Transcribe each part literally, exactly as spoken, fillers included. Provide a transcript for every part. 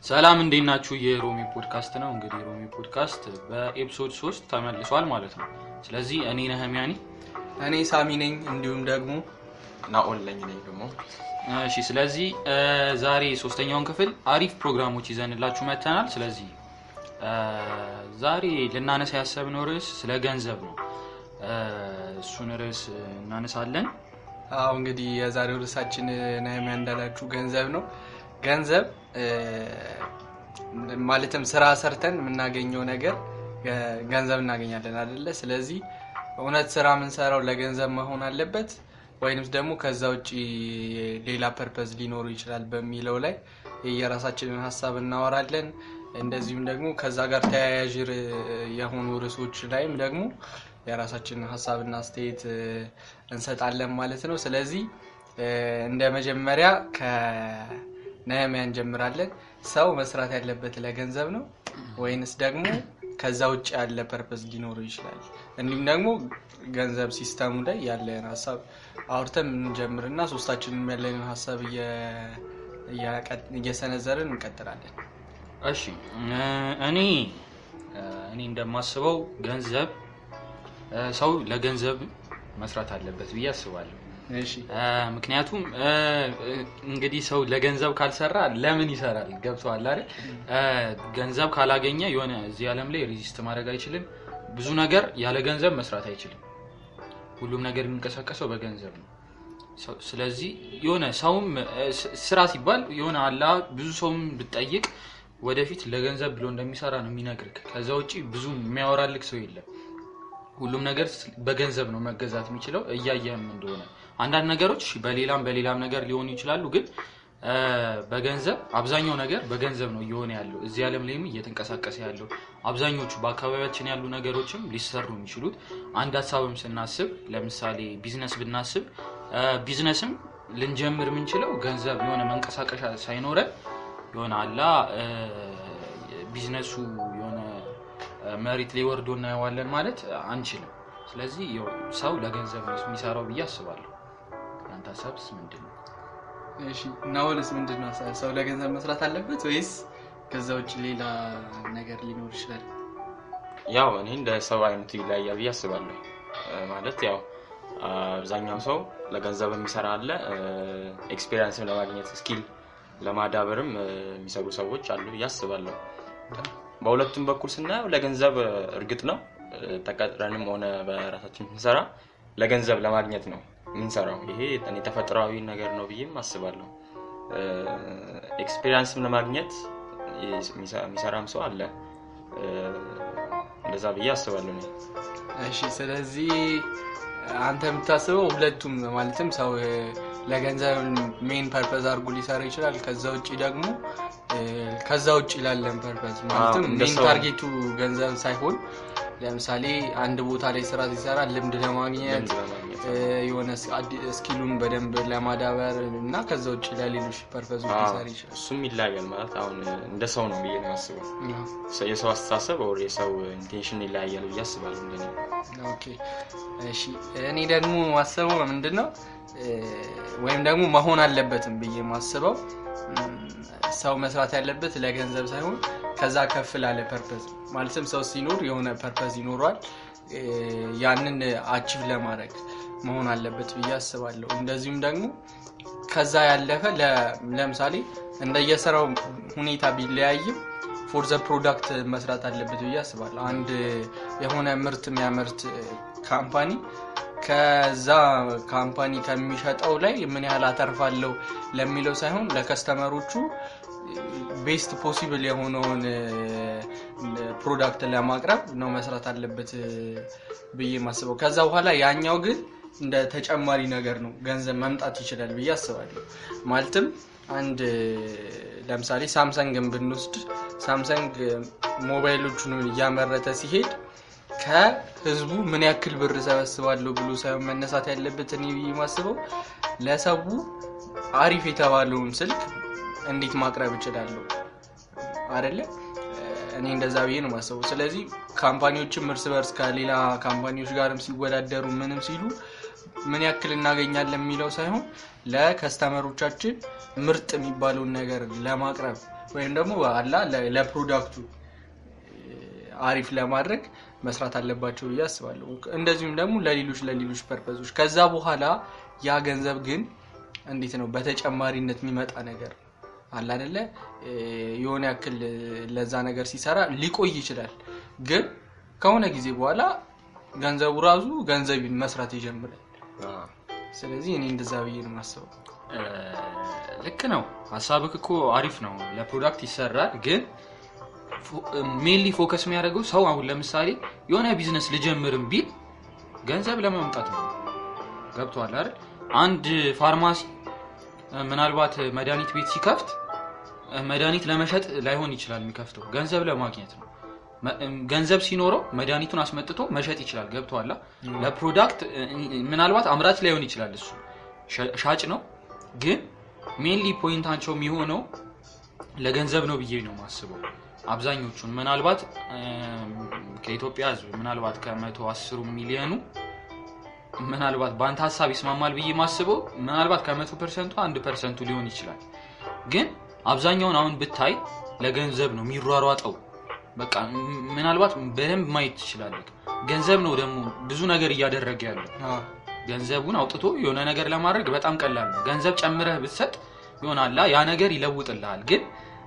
ሰላም እንዴት ናችሁ? የሮሚ ፖድካስት ነው። እንግዲህ ሮሚ ፖድካስት በኤፒሶድ ሶስት ተመልሷል ማለት ነው። ስለዚህ እኔ ነህሚያኒ፣ እኔ ሳሚ ነኝ፣ እንዲሁም ደግሞ ናኦል ነኝ ነኝ ደግሞ እሺ። ስለዚህ ዛሬ ሶስተኛውን ክፍል አሪፍ ፕሮግራሞች ይዘንላችሁ መተናል። ስለዚህ ዛሬ ልናነሳ ያሰብነው ርዕስ ስለ ገንዘብ ነው። እሱን ርዕስ እናነሳለን። አዎ እንግዲህ የዛሬው ርዕሳችን ነህሚያ እንዳላችሁ ገንዘብ ነው። ገንዘብ ማለትም ስራ ሰርተን የምናገኘው ነገር ገንዘብ እናገኛለን አይደለ? ስለዚህ እውነት ስራ የምንሰራው ለገንዘብ መሆን አለበት ወይንስ ደግሞ ከዛ ውጪ ሌላ ፐርፐዝ ሊኖር ይችላል በሚለው ላይ የራሳችንን ሐሳብ እናወራለን። እንደዚሁም ደግሞ ከዛ ጋር ተያያዥ የሆኑ ርዕሶች ላይም ደግሞ የራሳችንን ሐሳብና አስተያየት እንሰጣለን ማለት ነው። ስለዚህ እንደ መጀመሪያ ከነህሚያ እንጀምራለን። ሰው መስራት ያለበት ለገንዘብ ነው ወይንስ ደግሞ ከዛ ውጪ ያለ ፐርፐዝ ሊኖር ይችላል? እንዲሁም ደግሞ ገንዘብ ሲስተሙ ላይ ያለን ሐሳብ አውርተን እንጀምርና ሶስታችንም ያለንን ሐሳብ እየሰነዘርን እንቀጥላለን። እሺ እኔ እኔ እንደማስበው ገንዘብ ሰው ለገንዘብ መስራት አለበት ብዬ አስባለሁ። እሺ ምክንያቱም እንግዲህ ሰው ለገንዘብ ካልሰራ ለምን ይሰራል? ገብቷል አይደል? ገንዘብ ካላገኘ የሆነ እዚህ ዓለም ላይ ሬዚስት ማድረግ አይችልም። ብዙ ነገር ያለ ገንዘብ መስራት አይችልም። ሁሉም ነገር የሚንቀሳቀሰው በገንዘብ ነው። ስለዚህ የሆነ ሰውም ስራ ሲባል የሆነ አላ ብዙ ሰውም ብትጠይቅ ወደፊት ለገንዘብ ብሎ እንደሚሰራ ነው የሚነግርክ። ከዛ ውጪ ብዙ የሚያወራልክ ሰው የለም። ሁሉም ነገር በገንዘብ ነው መገዛት የሚችለው። እያየህም እንደሆነ አንዳንድ ነገሮች በሌላም በሌላም ነገር ሊሆኑ ይችላሉ፣ ግን በገንዘብ አብዛኛው ነገር በገንዘብ ነው እየሆነ ያለው። እዚህ ዓለም ላይም እየተንቀሳቀሰ ያለው አብዛኞቹ በአካባቢያችን ያሉ ነገሮችም ሊሰሩ የሚችሉት አንድ ሐሳብም ስናስብ፣ ለምሳሌ ቢዝነስ ብናስብ ቢዝነስም ልንጀምር የምንችለው ገንዘብ የሆነ መንቀሳቀሻ ሳይኖረን የሆነ አላ ቢዝነሱ የሆነ መሬት ላይ ወርዶ እናየዋለን ማለት አንችልም። ስለዚህ ሰው ለገንዘብ ነው የሚሰራው ብዬ አስባለሁ። አንተ ሐሳብስ ምንድነው? እሺ ናኦልስ ምንድነው? ሰው ለገንዘብ መስራት አለበት ወይስ ከዛ ውጪ ሌላ ነገር ሊኖር ይችላል? ያው እኔ እንደ ሰው አይነቱ ይለያያል ብዬ አስባለሁ። ማለት ያው አብዛኛው ሰው ለገንዘብ የሚሰራ አለ፣ ኤክስፒሪየንስም ለማግኘት ስኪል ለማዳበርም የሚሰሩ ሰዎች አሉ ብዬ አስባለሁ። በሁለቱም በኩል ስናየው ለገንዘብ እርግጥ ነው ተቀጥረንም ሆነ በራሳችን ስንሰራ ለገንዘብ ለማግኘት ነው የምንሰራው። ይሄ እኔ ተፈጥሯዊ ነገር ነው ብዬም አስባለሁ። ኤክስፒሪየንስም ለማግኘት የሚሰራም ሰው አለ፣ እንደዛ ብዬ አስባለሁ ነው። እሺ ስለዚህ አንተ የምታስበው ሁለቱም ማለትም ሰው ለገንዘብ ሜን ፐርፐዝ አድርጎ ሊሰራ ይችላል፣ ከዛ ውጪ ደግሞ ከዛ ውጪ ላለን ፐርፐዝ ማለትም ሜን ታርጌቱ ገንዘብ ሳይሆን ለምሳሌ አንድ ቦታ ላይ ስራ ሲሰራ ልምድ ለማግኘት የሆነ ስኪሉን በደንብ ለማዳበር እና ከዛ ውጪ ለሌሎች ፐርፐዞች ሊሰራ ይችላል። እሱም ይለያያል ማለት አሁን እንደ ሰው ነው ብዬ ነው የማስበው። የሰው አስተሳሰብ ወይ የሰው ኢንቴንሽን ይለያያል ብዬ አስባለሁ እንደኔ። ኦኬ እሺ እኔ ደግሞ ማስበው ምንድነው ወይም ደግሞ መሆን አለበትም ብዬ ማስበው ሰው መስራት ያለበት ለገንዘብ ሳይሆን ከዛ ከፍ ላለ ፐርፐዝ ማለትም ሰው ሲኖር የሆነ ፐርፐዝ ይኖራል፣ ያንን አቺቭ ለማድረግ መሆን አለበት ብዬ አስባለሁ። እንደዚሁም ደግሞ ከዛ ያለፈ ለምሳሌ እንደየሰራው ሁኔታ ቢለያይም ፎር ዘ ፕሮዳክት መስራት አለበት ብዬ አስባለሁ። አንድ የሆነ ምርት የሚያመርት ካምፓኒ ከዛ ካምፓኒ ከሚሸጠው ላይ ምን ያህል አተርፋለሁ ለሚለው ሳይሆን ለከስተመሮቹ ቤስት ፖሲብል የሆነውን ፕሮዳክት ለማቅረብ ነው መስራት አለበት ብዬ ማስበው። ከዛ በኋላ ያኛው ግን እንደ ተጨማሪ ነገር ነው ገንዘብ መምጣት ይችላል ብዬ አስባለሁ። ማለትም አንድ ለምሳሌ ሳምሰንግን ብንወስድ ሳምሰንግ ሞባይሎቹን እያመረተ ሲሄድ ከህዝቡ ምን ያክል ብር ሰበስባለሁ ብሎ ሳይሆን መነሳት ያለበት እኔ ማስበው ለሰው አሪፍ የተባለውን ስልክ እንዴት ማቅረብ ይችላል አይደለ? እኔ እንደዛ ብዬ ነው ማስበው። ስለዚህ ካምፓኒዎችም እርስ በርስ ከሌላ ካምፓኒዎች ጋርም ሲወዳደሩ ምንም ሲሉ ምን ያክል እናገኛለን የሚለው ሳይሆን ለከስተመሮቻችን ምርጥ የሚባለው ነገር ለማቅረብ ወይም ደግሞ አላ ለፕሮዳክቱ አሪፍ ለማድረግ መስራት አለባቸው ያስባለሁ እንደዚሁም ደግሞ ለሌሎች ለሌሎች ፐርፐዞች ከዛ በኋላ ያ ገንዘብ ግን እንዴት ነው በተጨማሪነት የሚመጣ ነገር አለ አይደለ የሆነ ያክል ለዛ ነገር ሲሰራ ሊቆይ ይችላል ግን ከሆነ ጊዜ በኋላ ገንዘቡ ራሱ ገንዘብን መስራት ይጀምራል ስለዚህ እኔ እንደዛ ብዬ ነው ማሰብ ልክ ነው ሐሳብክ እኮ አሪፍ ነው ለፕሮዳክት ይሰራል ግን ሜንሊ ፎከስ የሚያደርገው ሰው አሁን ለምሳሌ የሆነ ቢዝነስ ልጀምርም ቢል ገንዘብ ለማምጣት ነው ገብቷል አይደል አንድ ፋርማሲ ምናልባት መድኃኒት ቤት ሲከፍት መድኃኒት ለመሸጥ ላይሆን ይችላል የሚከፍተው ገንዘብ ለማግኘት ነው ገንዘብ ሲኖረው መድኃኒቱን አስመጥቶ መሸጥ ይችላል ገብቷል ለፕሮዳክት ምናልባት አምራች ላይሆን ይችላል እሱ ሻጭ ነው ግን ሜንሊ ፖይንታቸው የሚሆነው ለገንዘብ ነው ብዬ ነው ማስበው አብዛኞቹን ምናልባት ከኢትዮጵያ ህዝብ ምናልባት ከ110 ሚሊዮኑ ምናልባት ባንተ ሐሳብ ይስማማል ብዬ ማስበው ምናልባት ከ100 ፐርሰንት አንድ ፐርሰንት ሊሆን ይችላል ግን አብዛኛውን አሁን ብታይ ለገንዘብ ነው የሚሯሯጠው በቃ ምናልባት በደንብ ማየት ይችላል ገንዘብ ነው ደግሞ ብዙ ነገር እያደረገ ያለው ገንዘቡን አውጥቶ የሆነ ነገር ለማድረግ በጣም ቀላል ነው ገንዘብ ጨምረህ ብትሰጥ ይሆናል ያ ነገር ይለውጥልሃል ግን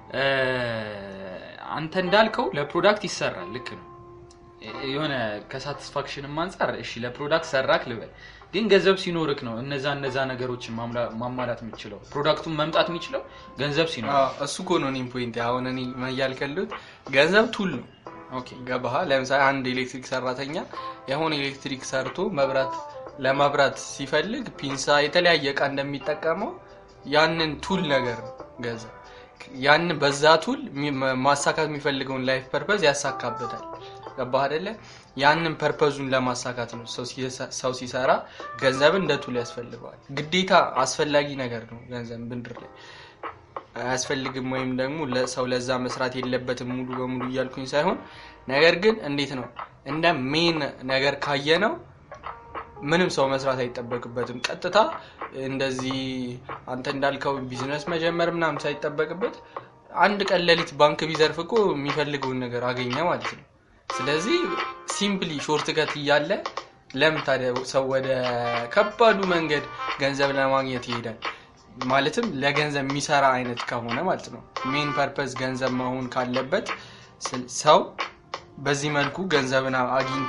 አንተ እንዳልከው ለፕሮዳክት ይሰራል ልክ ነው የሆነ ከሳቲስፋክሽን ማንጻር እሺ ለፕሮዳክት ሰራክ ልበል ግን ገንዘብ ሲኖርክ ነው እነዛ እነዛ ነገሮችን ማሟላት የሚችለው ፕሮዳክቱን መምጣት የሚችለው ገንዘብ ሲኖር እሱ እኮ ነው እኔም ፖይንት አሁን እኔ ማያልከሉት ገንዘብ ቱል ነው ኦኬ ገባህ ለምሳሌ አንድ ኤሌክትሪክ ሰራተኛ የሆነ ኤሌክትሪክ ሰርቶ መብራት ለማብራት ሲፈልግ ፒንሳ የተለያየ ዕቃ እንደሚጠቀመው ያንን ቱል ነገር ገንዘብ ያን በዛ ቱል ማሳካት የሚፈልገውን ላይፍ ፐርፐዝ ያሳካበታል ገባህ አይደለ ያንን ፐርፐዙን ለማሳካት ነው ሰው ሰው ሲሰራ ገንዘብ እንደ ቱል ያስፈልጋል ግዴታ አስፈላጊ ነገር ነው ገንዘብ ብንድር ላይ አያስፈልግም ወይም ደግሞ ለሰው ለዛ መስራት የለበትም ሙሉ በሙሉ ይያልኩኝ ሳይሆን ነገር ግን እንዴት ነው እንደ ሜን ነገር ካየነው ምንም ሰው መስራት አይጠበቅበትም ቀጥታ እንደዚህ አንተ እንዳልከው ቢዝነስ መጀመር ምናምን ሳይጠበቅበት አንድ ቀን ለሊት ባንክ ቢዘርፍቆ የሚፈልገውን ነገር አገኘ ማለት ነው ስለዚህ ሲምፕሊ ሾርት ከት ይያለ ለምን ታዲያ ሰው ወደ ከባዱ መንገድ ገንዘብ ለማግኘት ይሄዳል ማለትም ለገንዘብ የሚሰራ አይነት ከሆነ ማለት ነው ሜን ፐርፐዝ ገንዘብ መሆን ካለበት ሰው በዚህ መልኩ ገንዘብን አግኝቶ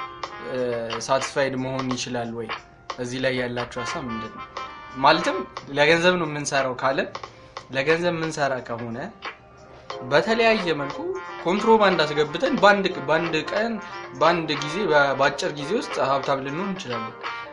ሳቲስፋይድ መሆን ይችላል ወይ እዚህ ላይ ያላችሁ ሐሳብ ምንድነው ማለትም ለገንዘብ ነው የምንሰራው ካለ ለገንዘብ የምንሰራ ከሆነ በተለያየ መልኩ ኮንትሮባንድ አስገብተን ባንድ ባንድ ቀን ባንድ ጊዜ በአጭር ጊዜ ውስጥ ሀብታም ልንሆን እንችላለን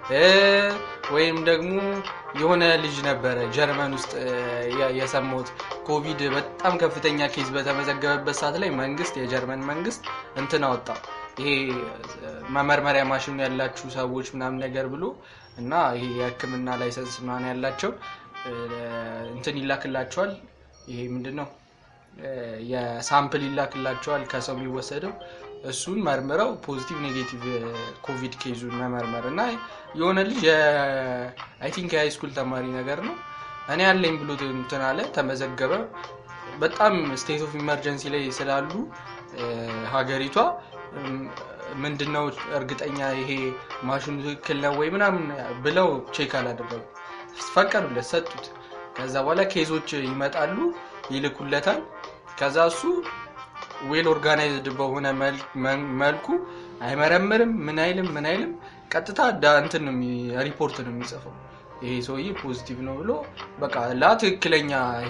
ወይም ደግሞ የሆነ ልጅ ነበረ ጀርመን ውስጥ የሰሞት ኮቪድ በጣም ከፍተኛ ኬዝ በተመዘገበበት ሰዓት ላይ መንግስት የጀርመን መንግስት እንትን አወጣ ይሄ መመርመሪያ ማሽን ያላችሁ ሰዎች ምናምን ነገር ብሎ እና ይሄ የህክምና ላይሰንስ ምናምን ያላቸው እንትን ይላክላቸዋል ይሄ ምንድነው የሳምፕል ይላክላቸዋል ከሰው የሚወሰደው እሱን መርምረው ፖዚቲቭ ኔጌቲቭ ኮቪድ ኬዙን መመርመርና የሆነ ልጅ አይ ቲንክ ሃይ ስኩል ተማሪ ነገር ነው እኔ ያለኝ ብሎ እንትን አለ ተመዘገበ በጣም ስቴት ኦፍ ኢመርጀንሲ ላይ ስላሉ ሀገሪቷ ምንድነው እርግጠኛ ይሄ ማሽኑ ትክክል ነው ወይ ምናምን ብለው ቼክ አላደረጉ ፈቀዱለት ሰጡት ከዛ በኋላ ኬዞች ይመጣሉ ይልኩለታል ከዛ እሱ ዌል ኦርጋናይዝድ በሆነ መልኩ አይመረምርም ምን አይልም ምን አይልም ቀጥታ እንትን ነው ሪፖርት ነው የሚጽፈው ይሄ ሰውዬ ፖዚቲቭ ነው ብሎ በቃ ለትክክለኛ ይሄ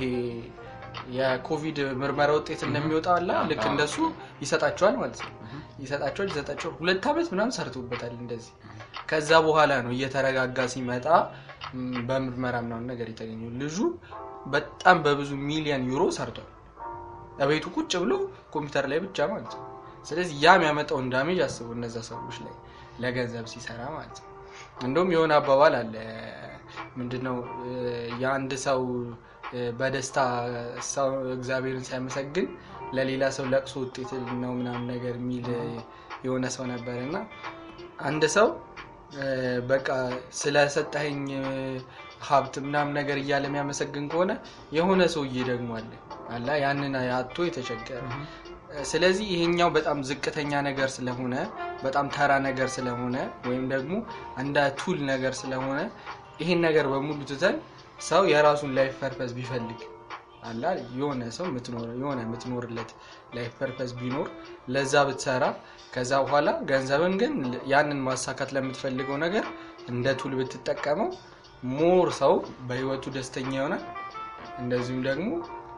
የኮቪድ ምርመራ ውጤት እንደሚወጣላ ልክ እንደሱ ይሰጣቸዋል ማለት ነው ይሰጣቸዋል ይሰጣቸው ሁለት አመት ምናምን ሰርቶበታል እንደዚህ ከዛ በኋላ ነው እየተረጋጋ ሲመጣ በምርመራ ምናምን ነገር የተገኘው ልጁ በጣም በብዙ ሚሊዮን ዩሮ ሰርቷል አቤቱ ቁጭ ብሎ ኮምፒውተር ላይ ብቻ ማለት ነው ስለዚህ ያም ያመጣው ዳሜጅ አስቡ እነዛ ሰዎች ላይ ለገንዘብ ሲሰራ ማለት ነው እንደውም የሆነ አባባል አለ ምንድነው ያንድ ሰው በደስታ ሰው እግዚአብሔርን ሲያመሰግን ለሌላ ሰው ለቅሶ ውጤት ነው ምናምን ነገር ሚል የሆነ ሰው ነበርና አንድ ሰው በቃ ስለሰጠኸኝ ሀብት ምናምን ነገር እያለ የሚያመሰግን ከሆነ የሆነ ሰውዬ ደግሞ አለ አላ ያንን ያጥቶ የተቸገረ ስለዚህ ይሄኛው በጣም ዝቅተኛ ነገር ስለሆነ በጣም ተራ ነገር ስለሆነ ወይም ደግሞ አንዳ ቱል ነገር ስለሆነ ይሄን ነገር በሙሉ ትተን ሰው የራሱን ላይፍ ፐርፐስ ቢፈልግ አላ የሆነ ሰው ምትኖር የሆነ ምትኖርለት ላይፍ ፐርፐስ ቢኖር ለዛ ብትሰራ ከዛ በኋላ ገንዘብን ግን ያንን ማሳካት ለምትፈልገው ነገር እንደ ቱል ብትጠቀመው ሞር ሰው በህይወቱ ደስተኛ ይሆናል እንደዚሁም ደግሞ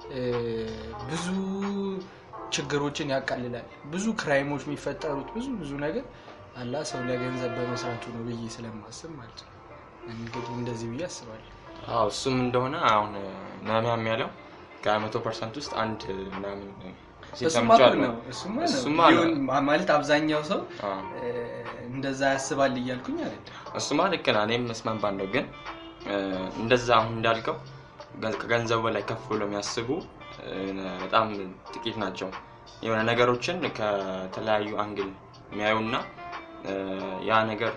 ብዙ ችግሮችን ያቃልላል ብዙ ክራይሞች የሚፈጠሩት ብዙ ብዙ ነገር አላ ሰው ለገንዘብ በመስራቱ ነው ብዬ ስለማስብ ማለት ነው እንግዲህ እንደዚህ ብዬ አስባለሁ አዎ እሱም እንደሆነ አሁን ናሚያም ያለው ከመቶ ፐርሰንት ውስጥ አንድ ምናምን ሲሰማቸው እሱማ ነው ማለት አብዛኛው ሰው እንደዛ ያስባል ይያልኩኝ አይደል እሱማ ልክ ነው እኔም መስማን ባንደው ግን እንደዛ አሁን እንዳልከው ከገንዘቡ ላይ ከፍ ብሎ የሚያስቡ በጣም ጥቂት ናቸው የሆነ ነገሮችን ከተለያዩ አንግል የሚያዩና ያ ነገር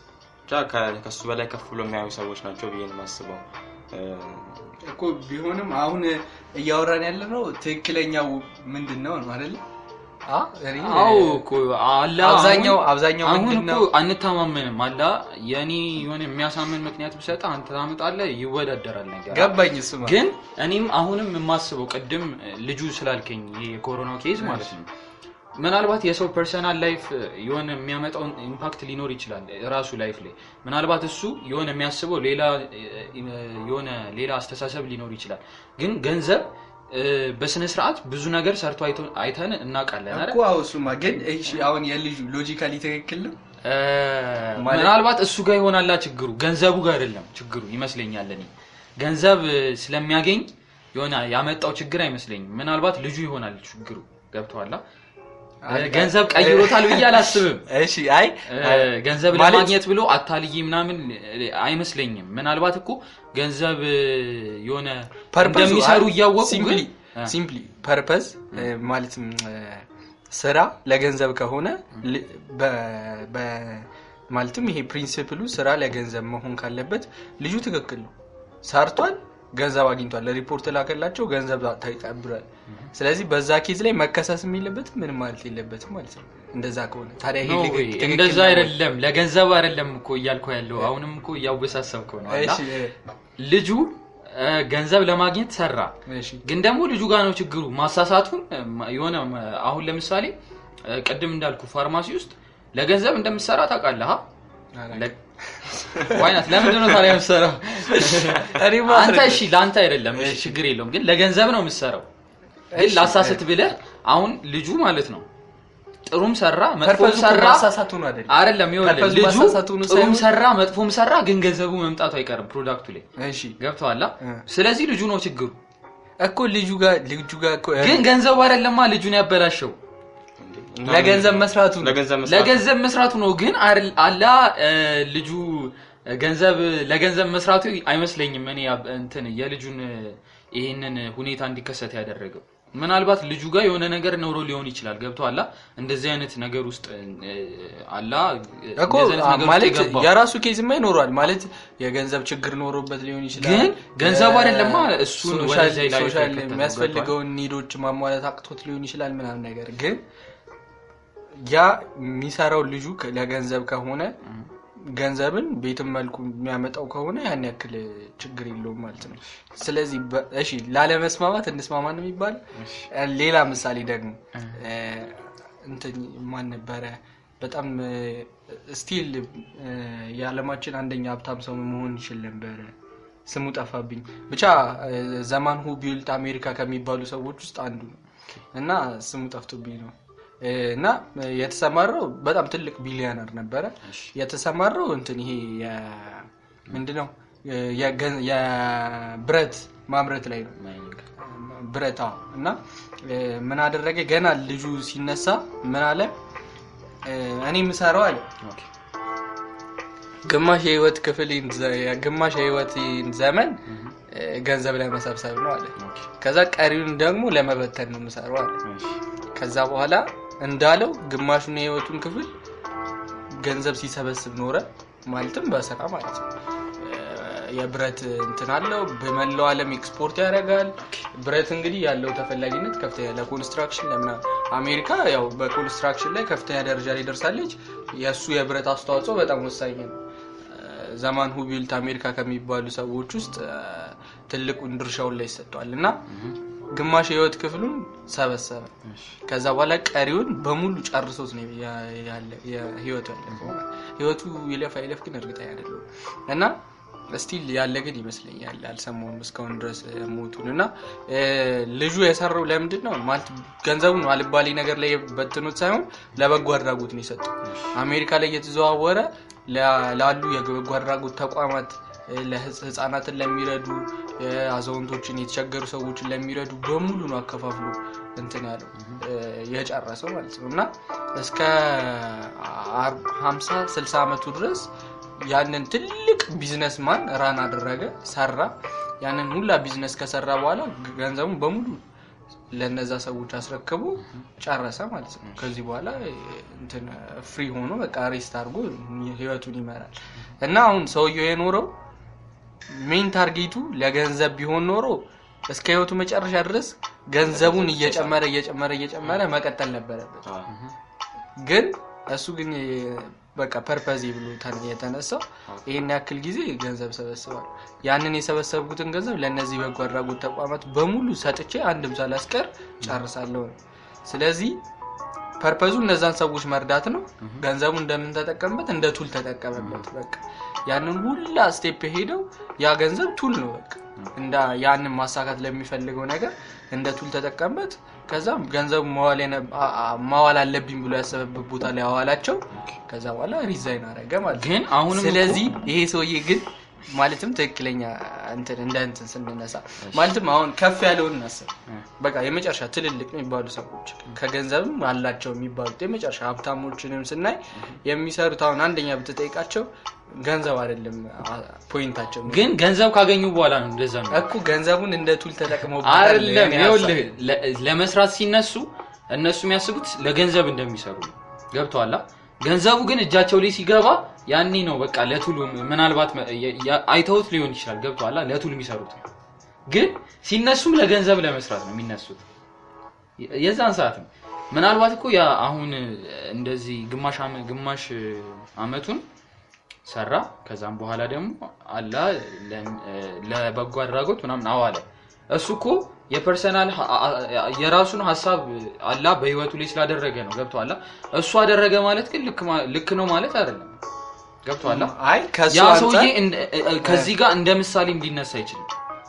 ከሱ በላይ ከፍ ብሎ የሚያዩ ሰዎች ናቸው ብዬ ነው ማስበው እኮ ቢሆንም አሁን እያወራን ያለነው ትክክለኛው ምንድነው ነው አይደል አ እሪ አው እኮ አላ አብዛኛው አብዛኛው ምንድነው አሁን እኮ አንተማመንም አላ የኔ የሆነ የሚያሳምን ምክንያት ብሰጣ አንተ ታመጣለህ ይወዳደራል ነገር ገባኝ እሱማ ግን እኔም አሁንም የማስበው ቀደም ልጁ ስላልከኝ የኮሮና ኬዝ ማለት ነው ምናልባት የሰው ፐርሰናል ላይፍ የሆነ የሚያመጣው ኢምፓክት ሊኖር ይችላል ራሱ ላይፍ ላይ ምናልባት እሱ የሆነ የሚያስበው ሌላ የሆነ ሌላ አስተሳሰብ ሊኖር ይችላል ግን ገንዘብ በስነ ስርዓት ብዙ ነገር ሰርቶ አይተን እናቃለን አይደል እኮ አውሱማ ግን እሺ አሁን የልጁ ሎጂካሊ ትክክል ነው ምናልባት እሱ ጋር ይሆናል ችግሩ ገንዘቡ ጋር አይደለም ችግሩ ይመስለኛል እኔ ገንዘብ ስለሚያገኝ የሆነ ያመጣው ችግር አይመስለኝም ምናልባት ልጁ ይሆናል ችግሩ ገብቷላ ገንዘብ ቀይሮታል ብዬ አላስብም እሺ አይ ገንዘብ ለማግኘት ብሎ አታልይ ምናምን አይመስለኝም ምናልባት እኮ ገንዘብ የሆነ እንደሚሰሩ ያወቁ ሲምፕሊ ሲምፕሊ ፐርፐስ ማለት ስራ ለገንዘብ ከሆነ በ ማለትም ይሄ ፕሪንሲፕሉ ስራ ለገንዘብ መሆን ካለበት ልጁ ትክክል ነው ሰርቷል ገንዘብ አግኝቷል ለሪፖርት ላከላቸው ገንዘብ ተቀብሏል ስለዚህ በዛ ኬዝ ላይ መከሰስ የሚለበት ምን ማለት የለበትም ማለት ነው እንደዛ ከሆነ ታዲያ ይሄ ልክ እንደዛ አይደለም ለገንዘብ አይደለም እኮ እያልኩ ያለው አሁንም እኮ ያውበሳሰብከው ነው አላ ልጁ ገንዘብ ለማግኘት ሰራ ግን ደግሞ ልጁ ጋር ነው ችግሩ ማሳሳቱን የሆነ አሁን ለምሳሌ ቀደም እንዳልኩ ፋርማሲ ውስጥ ለገንዘብ እንደምሰራ ታውቃለህ ዋይናት ለምን ነው ታዲያ የምሰራው አንተ እሺ ላንተ አይደለም እሺ ችግር የለውም ግን ለገንዘብ ነው የምሰራው ግን ላሳሰት ብለህ አሁን ልጁ ማለት ነው ጥሩም ሰራ መጥፎም ሰራ ማሳሳቱ ነው አይደል አይደለም ይወለ ልጁ ጥሩም ሰራ መጥፎም ሰራ ግን ገንዘቡ መምጣቱ አይቀርም ፕሮዳክቱ ላይ እሺ ገብቷላ ስለዚህ ልጁ ነው ችግሩ እኮ ልጁ ጋር ልጁ ጋር ግን ገንዘቡ አይደለማ ልጁን ያበላሸው ለገንዘብ መስራቱ ለገንዘብ መስራቱ ነው ግን አላ ልጁ ገንዘብ ለገንዘብ መስራቱ አይመስለኝም እኔ እንትን የልጁን ይሄንን ሁኔታ እንዲከሰት ያደረገው ምናልባት ልጁ ጋር የሆነ ነገር ኖሮ ሊሆን ይችላል ገብቷላ እንደዚህ አይነት ነገር ውስጥ አላ እንደዚህ አይነት ነገር ማለት የራሱ ኬዝማ ይኖራል ማለት የገንዘብ ችግር ኖሮበት ሊሆን ይችላል ግን ገንዘቡ አይደለማ እሱን ወደዚህ ላይ ሶሻል የሚያስፈልገው ኒዶች ማሟላት አቅቶት ሊሆን ይችላል ምናምን ነገር ግን ያ የሚሰራው ልጁ ለገንዘብ ከሆነ ገንዘብን ቤትም መልኩ የሚያመጣው ከሆነ ያን ያክል ችግር የለውም ማለት ነው ስለዚህ እሺ ላለመስማማት እንስማማ ነው የሚባል ሌላ ምሳሌ ደግሞ እንትን ማን ነበር በጣም ስቲል የዓለማችን አንደኛ ሀብታም ሰው መሆን ይችላል ነበር ስሙ ጠፋብኝ ብቻ ዘማን ሁ ቢልት አሜሪካ ከሚባሉ ሰዎች ውስጥ አንዱ እና ስሙ ጠፍቶብኝ ነው እና የተሰማረው በጣም ትልቅ ቢሊዮነር ነበር የተሰማረው እንትን ይሄ ምንድነው የብረት ማምረት ላይ ነው ብረታ እና ምን አደረገ ገና ልጁ ሲነሳ ምን አለ እኔ ምሰራው አለ ግማሽ የህይወት ክፍልን ግማሽ የህይወት ዘመን ገንዘብ ላይ መሰብሰብ ነው አለ ከዛ ቀሪውን ደግሞ ለመበተን ነው ምሰራው አለ ከዛ በኋላ እንዳለው ግማሹን የህይወቱን ክፍል ገንዘብ ሲሰበስብ ኖረ ማለትም በስራ ማለት ነው የብረት እንትን አለው በመላው ዓለም ኤክስፖርት ያደርጋል ብረት እንግዲህ ያለው ተፈላጊነት ከፍተኛ ለኮንስትራክሽን ለምና አሜሪካ ያው በኮንስትራክሽን ላይ ከፍተኛ ደረጃ ላይ ደርሳለች የሱ የብረት አስተዋጽኦ በጣም ወሳኝ ነው ዘማን ሁቢልት አሜሪካ ከሚባሉ ሰዎች ውስጥ ትልቁን ድርሻውን ላይ ሰጥቷልና ግማሽ የህይወት ክፍሉን ሰበሰበ ከዛ በኋላ ቀሪውን በሙሉ ጨርሶት ነው ያለ የህይወቱ ያለፈው ህይወቱ ይለፋ ይለፍ ግን እርግጠኛ አይደለም እና ስቲል ያለ ግን ይመስለኛል አልሰማውም እስካሁን ድረስ ሞቱንና ልጁ የሰራው ለምንድነው ማለት ገንዘቡን አልባሊ ነገር ላይ በትኖት ሳይሆን ለበጎ አድራጎት ነው የሰጠው አሜሪካ ላይ እየተዘዋወረ ላሉ የበጎ አድራጎት ተቋማት ለህፃናትን ለሚረዱ አዛውንቶችን የተቸገሩ ሰዎችን ለሚረዱ በሙሉ ነው አከፋፍሎ እንትን ያለው የጨረሰው ማለት ነውና እስከ ሃምሳ ስልሳ አመቱ ድረስ ያንን ትልቅ ቢዝነስማን ራን አደረገ ሰራ ያንን ሁላ ቢዝነስ ከሰራ በኋላ ገንዘቡን በሙሉ ለነዛ ሰዎች አስረከቡ ጨረሰ ማለት ነው ከዚህ በኋላ እንትን ፍሪ ሆኖ በቃ ሬስት አድርጎ ህይወቱን ይመራል እና አሁን ሰውየው የኖረው ሜን ታርጌቱ ለገንዘብ ቢሆን ኖሮ እስከ ህይወቱ መጨረሻ ድረስ ገንዘቡን እየጨመረ እየጨመረ እየጨመረ መቀጠል ነበረበት ግን እሱ ግን በቃ ፐርፐዝ ብሎ የተነሳው ይሄን ያክል ጊዜ ገንዘብ ሰበሰባል ያንን የሰበሰብኩትን ገንዘብ ለነዚህ በጎ አድራጎት ተቋማት በሙሉ ሰጥቼ አንድም ሳላስቀር ጨርሳለሁ ስለዚህ ፐርፐዙ እነዛን ሰዎች መርዳት ነው ገንዘቡን እንደምን ተጠቀምበት እንደ ቱል ተጠቀመበት በቃ ያንን ሁላ ስቴፕ ሄደው ያ ገንዘብ ቱል ነው በቃ እንዳ ያንን ማሳካት ለሚፈልገው ነገር እንደ ቱል ተጠቀምበት ከዛም ገንዘቡ ማዋለነ ማዋል አለብኝ ብሎ ያሰበበት ቦታ ላይ አዋላቸው ከዛ በኋላ ሪዛይን አረገ ማለት ግን አሁንም ስለዚህ ይሄ ሰውዬ ግን ማለትም ትክክለኛ እንትን እንደ እንትን ስንነሳ ማለትም አሁን ከፍ ያለውን እናስብ በቃ የመጨረሻ ትልልቅ የሚባሉ ሰዎች ከገንዘብም አላቸው የሚባሉት የመጨረሻ ሀብታሞችንም ስናይ የሚሰሩት አሁን አንደኛ ብትጠይቃቸው ገንዘብ አይደለም ፖይንታቸው ግን ገንዘብ ካገኙ በኋላ ነው እንደዛ ነው እኮ ገንዘቡን እንደ ቱል ተጠቅመው አይደለም ይኸውልህ ለመስራት ሲነሱ እነሱ የሚያስቡት ለገንዘብ እንደሚሰሩ ገብቷላ ገንዘቡ ግን እጃቸው ላይ ሲገባ ያኔ ነው በቃ ለቱሉ ምናልባት አይተውት ሊሆን ይችላል ገብቷላ ለቱሉ የሚሰሩት ግን ሲነሱም ለገንዘብ ለመስራት ነው የሚነሱት የዛን ሰዓት ነው ምናልባት እኮ ያ አሁን እንደዚህ ግማሽ ግማሽ አመቱን ሰራ ከዛም በኋላ ደግሞ አላ ለበጎ አድራጎት ምናምን አዋለ እሱኮ የፐርሰናል የራሱን ሐሳብ አላ በህይወቱ ላይ ስላደረገ ነው ገብቷላ እሱ አደረገ ማለት ግን ልክ ልክ ነው ማለት አይደለም ገብቷላ አይ ከሱ አንተ ከዚህ ጋር እንደ ምሳሌ እንዲነሳ ይችላል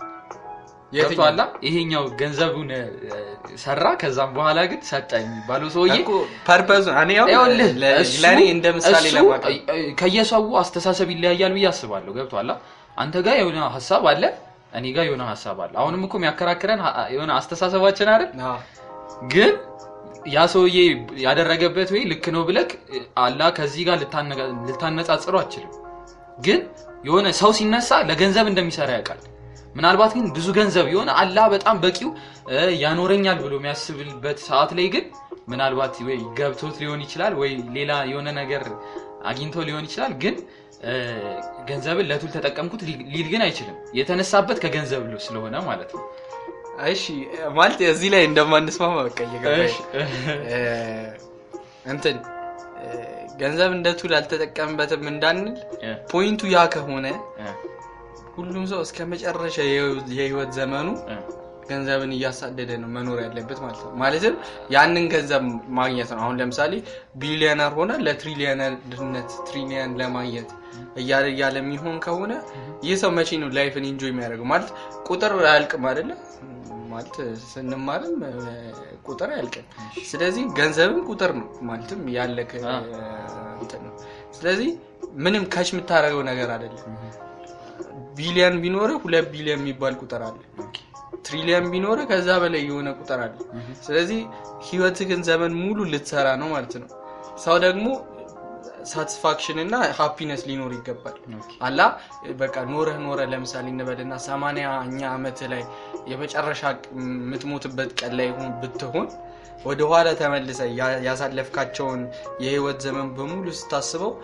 ገብቷላ ይሄኛው ገንዘቡን ሰራ ከዛም በኋላ ግን ሰጣኝ ባለው ሰውዬ ፐርፐዝ እኔ ያው ለኔ እንደ ምሳሌ ለማቀ ከየሰው አስተሳሰብ ይለያያል ብዬ አስባለሁ ገብቷላ አንተ ጋር የሆነ ሐሳብ አለ እኔ ጋር የሆነ ሐሳብ አለ አሁንም እኮ የሚያከራክረን የሆነ አስተሳሰባችን አይደል ግን ያ ሰውዬ ያደረገበት ወይ ልክ ነው ብለክ አላ ከዚህ ጋር ልታነጻጽሩ አችልም ግን የሆነ ሰው ሲነሳ ለገንዘብ እንደሚሰራ ያውቃል ምናልባት ግን ብዙ ገንዘብ የሆነ አላ በጣም በቂው ያኖረኛል ብሎ የሚያስብልበት ሰዓት ላይ ግን ምናልባት ወይ ገብቶት ሊሆን ይችላል ወይ ሌላ የሆነ ነገር አግኝቶ ሊሆን ይችላል ግን ገንዘብን ለቱል ተጠቀምኩት ሊል ግን አይችልም የተነሳበት ከገንዘብ ሉ ስለሆነ ማለት ነው እሺ ማለት እዚህ ላይ እንደማንስማማ በቃ ይገባሽ እንትን ገንዘብ እንደ ቱል አልተጠቀምበትም እንዳንል ፖይንቱ ያ ከሆነ ሁሉም ሰው እስከ መጨረሻ የህይወት ዘመኑ ገንዘብን እያሳደደ ነው መኖር ያለበት ማለት ነው ማለትም ያንን ገንዘብ ማግኘት ነው አሁን ለምሳሌ ቢሊዮነር ሆነ ለትሪሊዮነርነት ትሪሊዮን ለማግኘት እያለ ያለ የሚሆን ከሆነ ይህ ሰው መቼ ነው ላይፍን ኢንጆይ የሚያደርገው ማለት ቁጥር አያልቅም አይደለ ማለት ስንማርም ቁጥር አያልቅም ስለዚህ ገንዘብም ቁጥር ነው ማለትም ያለከ እንትን ነው ስለዚህ ምንም ካሽ የምታረገው ነገር አይደለም ቢሊዮን ቢኖር ሁለት ቢሊዮን የሚባል ቁጥር አለ ትሪሊዮን ቢኖር ከዛ በላይ የሆነ ቁጥር አለ ስለዚህ ህይወትህን ዘመን ሙሉ ልትሰራ ነው ማለት ነው ሰው ደግሞ ሳቲስፋክሽን እና ሃፒነስ ሊኖር ይገባል አላ በቃ ኖረህ ኖረ ለምሳሌ እንበልና ሰማንያኛ አመት ላይ የመጨረሻ ምትሞትበት ቀን ላይ ሆን ብትሆን ወደ ኋላ ተመልሰ ያሳለፍካቸውን የህይወት ዘመን በሙሉ ስታስበው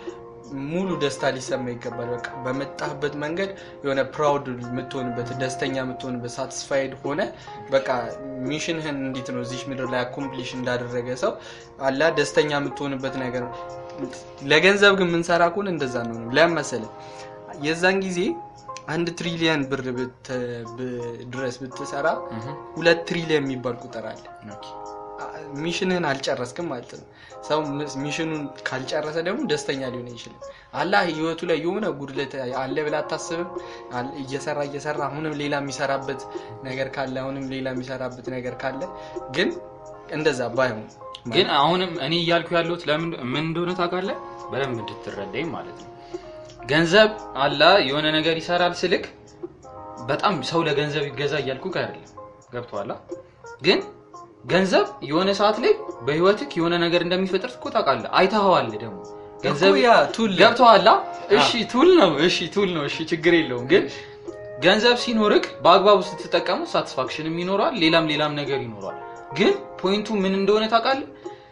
ሙሉ ደስታ ሊሰማ ይገባል በቃ በመጣህበት መንገድ የሆነ ፕራውድ የምትሆንበት ደስተኛ የምትሆንበት ሳቲስፋይድ ሆነ በቃ ሚሽንህን እንዴት ነው እዚህ ምድር ላይ አኮምፕሊሽ እንዳደረገ ሰው አላ ደስተኛ የምትሆንበት ነገር ለገንዘብ ግን ምን ሰራ ከሆነ እንደዛ ነው ለምን የዛን ጊዜ አንድ ትሪሊየን ብር ድረስ ብትሰራ ሁለት ትሪሊየን የሚባል ቁጥር አለ ሚሽንህን አልጨረስክም ማለት ነው ሰው ሚሽኑን ካልጨረሰ ደግሞ ደስተኛ ሊሆን ይችላል አላህ ህይወቱ ላይ የሆነ ጉድለት አለ ብላ አታስብም እየሰራ እየሰራ አሁንም ሌላ የሚሰራበት ነገር ካለ አሁንም ሌላ የሚሰራበት ነገር ካለ ግን እንደዛ ባይሆን ግን አሁንም እኔ እያልኩ ያለሁት ለምን ምን እንደሆነ ታውቃለህ በደንብ እንድትረዳኝ ማለት ነው ገንዘብ አላ የሆነ ነገር ይሰራል ስልክ በጣም ሰው ለገንዘብ ይገዛ እያልኩ አይደለም ገብቷላ ግን ገንዘብ የሆነ ሰዓት ላይ በህይወትክ የሆነ ነገር እንደሚፈጥር እኮ ታውቃለህ አይተኸዋል ደግሞ ገንዘብ ያ ቱል ገብቷላ እሺ ቱል ነው እሺ ቱል ነው እሺ ችግር የለውም ግን ገንዘብ ሲኖርክ በአግባቡ ስትጠቀሙ ሳቲስፋክሽንም ይኖራል ሌላም ሌላም ነገር ይኖራል ግን ፖይንቱ ምን እንደሆነ ታውቃለህ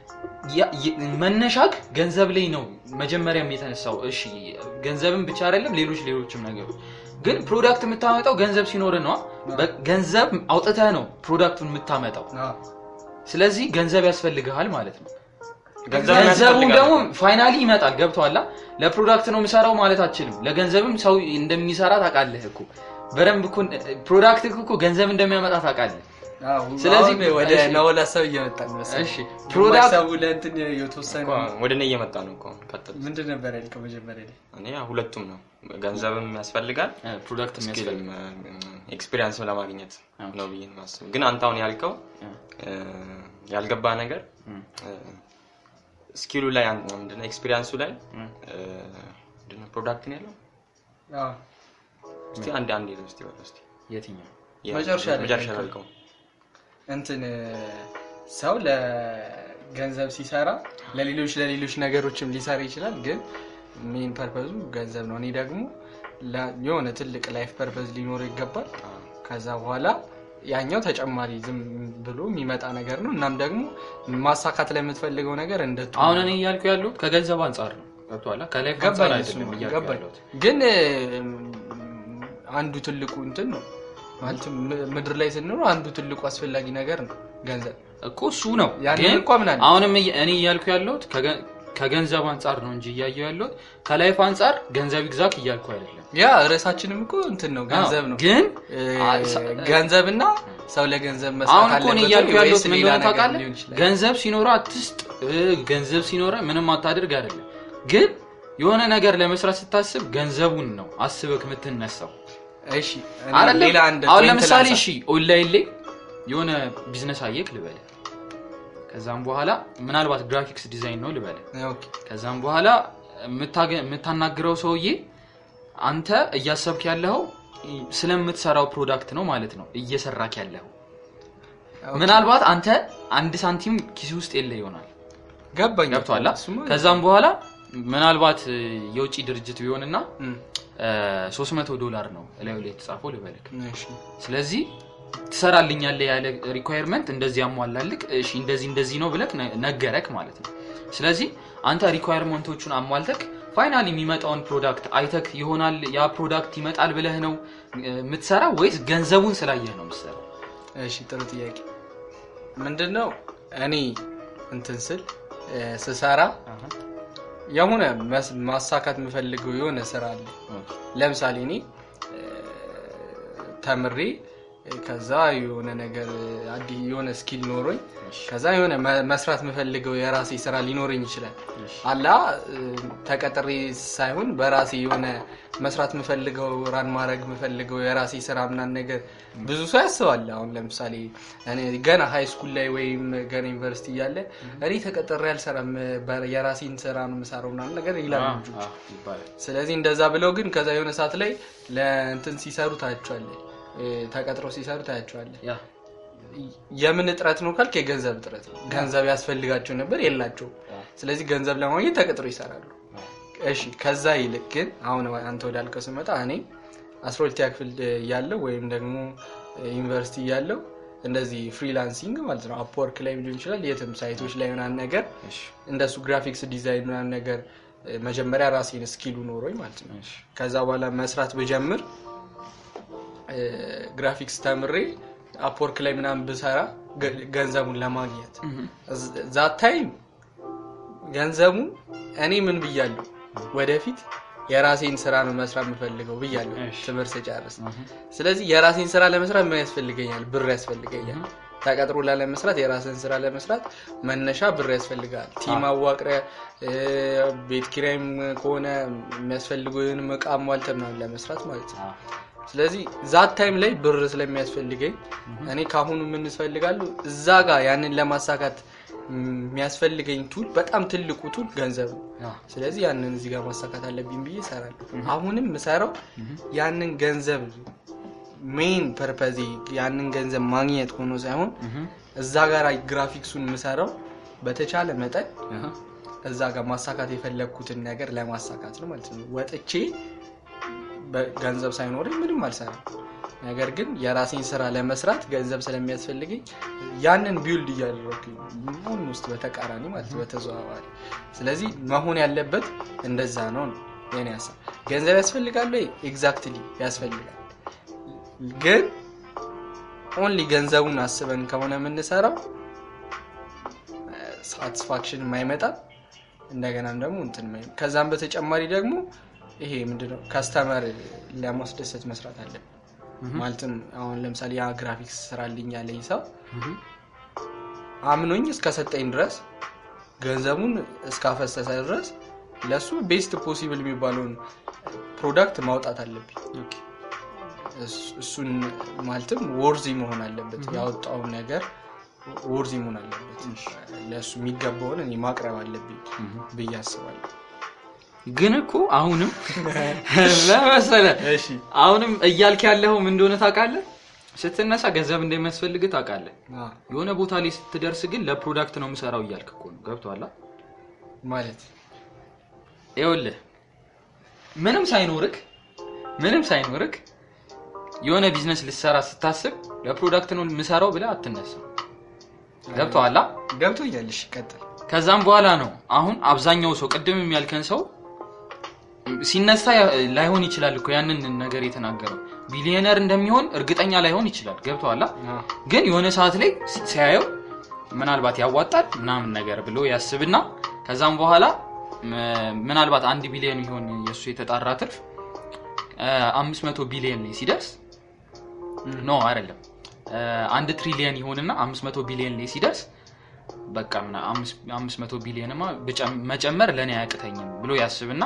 መነሻክ ገንዘብ ላይ ነው መጀመሪያም የተነሳው እሺ ገንዘብን ብቻ አይደለም ሌሎች ሌሎችም ነገሮች ግን ፕሮዳክት የምታመጣው ገንዘብ ሲኖር ነው ገንዘብ አውጥተህ ነው ፕሮዳክቱን የምታመጣው ስለዚህ ገንዘብ ያስፈልጋል ማለት ነው ገንዘቡ ደግሞ ፋይናሊ ይመጣል ገብቷላ ለፕሮዳክት ነው የሚሰራው ማለት አችልም ለገንዘብም ሰው እንደሚሰራ ታውቃለህ እኮ በረም እኮ ፕሮዳክት እኮ ገንዘብ እንደሚያመጣ ታውቃለህ ስለዚህ ወደ ናውላ ሰው እየመጣ ነው እሺ ፕሮዳክት ሰው ለእንትን የተወሰነ ወደ እኔ እየመጣ ነው እኮ ቀጥል ምንድን ነበር ያልከው መጀመሪያ ላይ እኔ ሁለቱም ነው ገንዘብም ያስፈልጋል ፕሮዳክትም ያስፈልጋል ኤክስፒሪየንስ ለማግኘት ነው ብዬን ማስብ ግን አንተ አሁን ያልከው ያልገባ ነገር ስኪሉ ላይ ምንድነው ኤክስፒሪየንሱ ላይ ምንድነው ፕሮዳክት ነው ያለው አዎ እስቲ አንድ አንድ ይለው እስቲ ወጣ እስቲ የትኛው መጨረሻ ላይ መጨረሻ ላይ ያልከው እንትን ሰው ለገንዘብ ሲሰራ ለሌሎች ለሌሎች ነገሮችም ሊሰራ ይችላል ግን ሜን ፐርፐዙ ገንዘብ ነው እኔ ደግሞ የሆነ ትልቅ ላይፍ ፐርፐዝ ሊኖር ይገባል ከዛ በኋላ ያኛው ተጨማሪ ዝም ብሎ የሚመጣ ነገር ነው እናም ደግሞ ማሳካት ላይ የምትፈልገው ነገር እንደቱ አሁን እኔ ያልኩ ያለው ከገንዘብ አንፃር ነው ገብቷላ ከላይፍ አንፃር አይደለም ያለው ግን አንዱ ትልቁ እንትን ነው ማለት ምድር ላይ ስንኖር አንዱ ትልቁ አስፈላጊ ነገር ነው ገንዘብ እኮ እሱ ነው ግን አሁንም እኔ ያልኩ ያለው ከገንዘብ አንፃር ነው እንጂ ያያየው ያለው ከላይፍ አንፃር ገንዘብ ይግዛክ ይያልኩ አይደለም ያ ራሳችንም እኮ እንትን ነው ገንዘብ ነው ግን ገንዘብና ሰው ለገንዘብ መስራት አለበት አሁን እኮ ያልኩ ያለው ምን እንደሆነ ታውቃለህ ገንዘብ ሲኖር አትስጥ ገንዘብ ሲኖር ምንም አታድርግ አይደለም ግን የሆነ ነገር ለመስራት ስታስብ ገንዘቡን ነው አስበክ የምትነሳው እሺ ሌላ አንድ አሁን ለምሳሌ እሺ ኦንላይን ላይ የሆነ ቢዝነስ አየክ ልበል ከዛም በኋላ ምናልባት ግራፊክስ ዲዛይን ነው ልበል ኦኬ ከዛም በኋላ የምታናግረው ሰውዬ አንተ እያሰብክ ያለው ስለምትሰራው ፕሮዳክት ነው ማለት ነው እየሰራክ ያለው ምናልባት አንተ አንድ ሳንቲም ኪስ ውስጥ የለ ይሆናል ገባኝ ገብቷላ ከዛም በኋላ ምናልባት የውጪ ድርጅት ቢሆንና ሶስት መቶ ዶላር ነው ላይ ላይ ተጻፈው ልበልክ እሺ ስለዚህ ትሰራልኛለህ ያለ ሪኳየርመንት እንደዚህ አሟላልክ እሺ እንደዚህ እንደዚህ ነው ብለክ ነገረክ ማለት ነው ስለዚህ አንተ ሪኳየርመንቶቹን አሟልተክ ፋይናሊ የሚመጣውን ፕሮዳክት አይተክ ይሆናል ያ ፕሮዳክት ይመጣል ብለህ ነው የምትሰራው ወይስ ገንዘቡን ስላየህ ነው የምትሰራው እሺ ጥሩ ጥያቄ ምንድነው እኔ እንትን ስል ስሰራ የሆነ ማሳካት የምፈልገው የሆነ ስራ አለ ለምሳሌ እኔ ተምሬ ከዛ የሆነ ነገር አዲ የሆነ ስኪል ኖሮኝ ከዛ የሆነ መስራት የምፈልገው የራሴ ስራ ሊኖርኝ ይችላል አላ ተቀጥሬ ሳይሆን በራሴ የሆነ መስራት የምፈልገው ራን ማድረግ የምፈልገው የራሴ ስራ ምናምን ነገር ብዙ ሰው ያስባል አሁን ለምሳሌ እኔ ገና ሃይ ስኩል ላይ ወይም ገና ዩኒቨርሲቲ ያለ እኔ ተቀጥሬ አልሰራም የራሴን ስራ ነው የምሰራው ምናምን ነገር ይላሉ ስለዚህ እንደዛ ብለው ግን ከዛ የሆነ ሰዓት ላይ ለእንትን ሲሰሩ ታያቸዋለህ ተቀጥረው ሲሰሩ ታያቸዋለህ ያ የምን ጥረት ነው ካልከ የገንዘብ ጥረት ነው ገንዘብ ያስፈልጋቸው ነበር የላቸው ስለዚህ ገንዘብ ለማግኘት ተቀጥረው ይሰራሉ እሺ ከዛ ይልቅ ግን አሁን አንተ ወዳልከው ስመጣ እኔ አስራ ሁለተኛ ክፍል ያለው ወይም ደግሞ ዩኒቨርሲቲ ያለው እንደዚህ ፍሪላንሲንግ ማለት ነው አፕወርክ ላይ ሊሆን ይችላል የትም ሳይቶች ላይ ምናምን ነገር እንደሱ ግራፊክስ ዲዛይን ምናምን ነገር መጀመሪያ ራሴን ስኪሉ ኖሮኝ ማለት ነው ከዛ በኋላ መስራት በጀምር ግራፊክስ ተምሬ አፕወርክ ላይ ምናምን ብሰራ ገንዘቡን ለማግኘት ዛት ታይም ገንዘቡ እኔ ምን ብያለሁ ወደፊት የራሴን ስራ ነው መስራት የምፈልገው ብያለሁ ትምህርት ሲጨርስ ስለዚህ የራሴን ስራ ለመስራት ምን ያስፈልገኛል ብር ያስፈልገኛል ተቀጥሮ ለመስራት የራስን ስራ ለመስራት መነሻ ብር ያስፈልጋል ቲም አዋቅረ ቤት ኪራይም ከሆነ የሚያስፈልጉን መቃም ዋልተናል ለመስራት ማለት ነው ስለዚህ ዛት ታይም ላይ ብር ስለሚያስፈልገኝ እኔ ካሁኑ ምን እንፈልጋለሁ እዛ ጋር ያንን ለማሳካት የሚያስፈልገኝ ቱል በጣም ትልቁ ቱል ገንዘብ ነው ስለዚህ ያንን እዚህ ጋር ማሳካት አለብኝ ብዬ እሰራለሁ አሁንም መሰራው ያንን ገንዘብ ሜን ፐርፐዚ ያንን ገንዘብ ማግኘት ሆኖ ሳይሆን እዛ ጋር ግራፊክሱን መሰራው በተቻለ መጠን እዛ ጋር ማሳካት የፈለኩትን ነገር ለማሳካት ነው ማለት ነው ወጥቼ በገንዘብ ሳይኖርኝ ምንም አልሰራም ነገር ግን የራሴን ስራ ለመስራት ገንዘብ ስለሚያስፈልገኝ ያንን ቢልድ እያደረኩኝ ነው ውስጥ በተቃራኒ ማለት በተዘዋዋሪ ስለዚህ መሆን ያለበት እንደዛ ነው የኔ ሐሳብ ገንዘብ ያስፈልጋል ወይ ኤግዛክትሊ ያስፈልጋል ግን ኦንሊ ገንዘቡን አስበን ከሆነ የምንሰራው ሳቲስፋክሽን የማይመጣ እንደገና ደግሞ እንትን ማለት ከዛም በተጨማሪ ደግሞ ይሄ ምንድነው ካስተመር ለማስደሰት መስራት አለብን ማለትም አሁን ለምሳሌ ያ ግራፊክስ ስራልኝ ያለኝ ሰው አምኖኝ እስከሰጠኝ ድረስ ገንዘቡን እስካፈሰሰ ድረስ ለሱ ቤስት ፖሲብል የሚባለውን ፕሮዳክት ማውጣት አለብኝ ኦኬ እሱን ማለትም ወርዚ መሆን አለበት ያወጣው ነገር ወርዚ መሆን አለበት ለሱ የሚገባውን እኔ ማቅረብ አለብኝ በያስባለሁ ግን እኮ አሁንም ለምሳሌ እሺ አሁንም እያልክ ያለው ምን እንደሆነ ታውቃለህ ስትነሳ ገንዘብ እንደሚያስፈልግ ታውቃለህ የሆነ ቦታ ላይ ስትደርስ ግን ለፕሮዳክት ነው የምሰራው እያልክ እኮ ነው ገብቷል ማለት ይኸውልህ ምንም ሳይኖርክ ምንም ሳይኖርክ የሆነ ቢዝነስ ልትሰራ ስታስብ ለፕሮዳክት ነው የምሰራው ብለህ አትነሳ ገብቷል ገብቶኛል እሺ ቀጥል ከዛም በኋላ ነው አሁን አብዛኛው ሰው ቀደምም ያልከን ሰው ሲነሳ ላይሆን ይችላል እኮ ያንን ነገር የተናገረው ቢሊዮነር እንደሚሆን እርግጠኛ ላይሆን ይችላል ገብቷል ግን የሆነ ሰዓት ላይ ሲያየው ምናልባት ያዋጣል ምናምን ነገር ብሎ ያስብና ከዛም በኋላ ምናልባት አንድ ቢሊዮን ይሆን የሱ የተጣራ ትርፍ አምስት መቶ ቢሊዮን ላይ ሲደርስ ኖ አይደለም አንድ ትሪሊዮን ይሆንና አምስት መቶ ቢሊዮን ላይ ሲደርስ በቃ ምና አምስት መቶ ቢሊዮንማ መጨመር ለኔ ያቅተኝም ብሎ ያስብና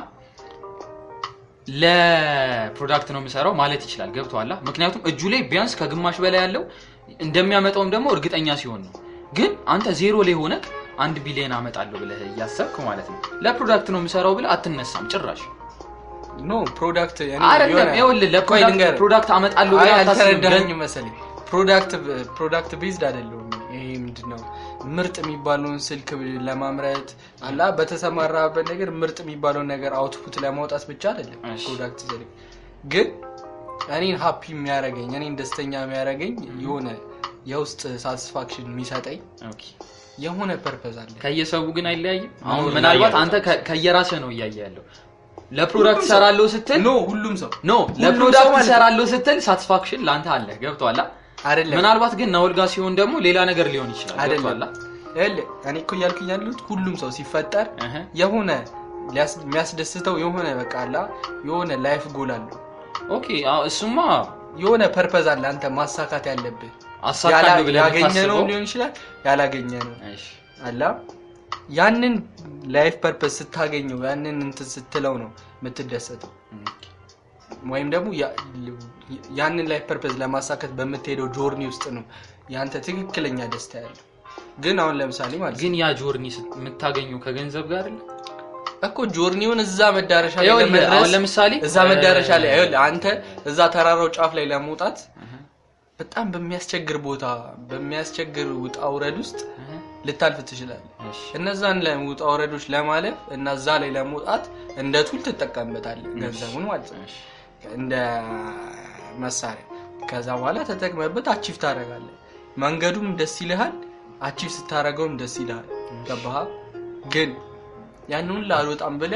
ለፕሮዳክት ነው የምሰራው ማለት ይችላል ገብቷል ምክንያቱም እጁ ላይ ቢያንስ ከግማሽ በላይ ያለው እንደሚያመጣውም ደግሞ እርግጠኛ ሲሆን ነው ግን አንተ ዜሮ ላይ ሆነ አንድ ቢሊዮን አመጣለሁ ብለህ ያሰብክ ማለት ነው ለፕሮዳክት ነው የምሰራው ብለህ አትነሳም ጭራሽ ኖ ፕሮዳክት ያኔ አይደለም ይኸውልህ ለፕሮዳክት ፕሮዳክት አመጣለሁ ብለህ አታስብም መሰለኝ ፕሮዳክት ፕሮዳክት ቤዝድ አይደለም ይሄ ምንድነው ምርጥ የሚባለውን ስልክ ለማምረት አላ በተሰማራበት ነገር ምርጥ የሚባለውን ነገር አውትፑት ለማውጣት ብቻ አይደለም ፕሮዳክት ዘልክ ግን እኔን ሃፒ የሚያረጋኝ እኔን ደስተኛ የሚያረጋኝ የሆነ የውስጥ ሳቲስፋክሽን የሚሰጠኝ ኦኬ የሆነ ፐርፐዝ አለ ከየሰው ግን አይለያይም አሁን ምናልባት አንተ ከየራስህ ነው ያያያለው ለፕሮዳክት ሰራለው ስትል ኖ ሁሉም ሰው ኖ ለፕሮዳክት ሰራለው ስትል ሳቲስፋክሽን ላንተ አለ ገብቷል አይደለም ምናልባት ግን ናውልጋ ሲሆን ደግሞ ሌላ ነገር ሊሆን ይችላል ገብቷል እለ እኔ እኮ ያልኩኝ ያሉት ሁሉም ሰው ሲፈጠር የሆነ የሚያስደስተው የሆነ በቃ አላ የሆነ ላይፍ ጎል አለው ኦኬ እሱማ የሆነ ፐርፐዝ አለ አንተ ማሳካት ያለብህ አሳካለሁ ብለህ ያገኘነው ሊሆን ይችላል ያላገኘነው እሺ አላ ያንን ላይፍ ፐርፐዝ ስታገኘው ያንን እንትን ስትለው ነው የምትደሰተው ወይም ደግሞ ያንን ላይፍ ፐርፐዝ ለማሳካት በመተሄደው ጆርኒ ውስጥ ነው ያንተ ትክክለኛ ደስታ ያለው ግን አሁን ለምሳሌ ማለት ግን ያ ጆርኒ የምታገኘው ከገንዘብ ጋር አይደል እኮ ጆርኒውን እዛ መዳረሻ ላይ ለመድረስ አሁን ለምሳሌ እዛ መዳረሻ ላይ አይደል አንተ እዛ ተራራው ጫፍ ላይ ለመውጣት በጣም በሚያስቸግር ቦታ በሚያስቸግር ውጣ ውረድ ውስጥ ልታልፍ ትችላለህ እነዛን ለውጣ ውረዶች ለማለፍ እና እዛ ላይ ለመውጣት እንደ ቱል ተጠቀምበታለህ ገንዘቡን ማለት ነው እንደ መሳሪያ ከዛ በኋላ ተጠቅመበት አቺቭ ታደርጋለህ መንገዱም ደስ ይልሃል አቺቭ ስታደርገውም ደስ ይልሃል ገባህ ግን ያንኑ ላልወጣም ብለህ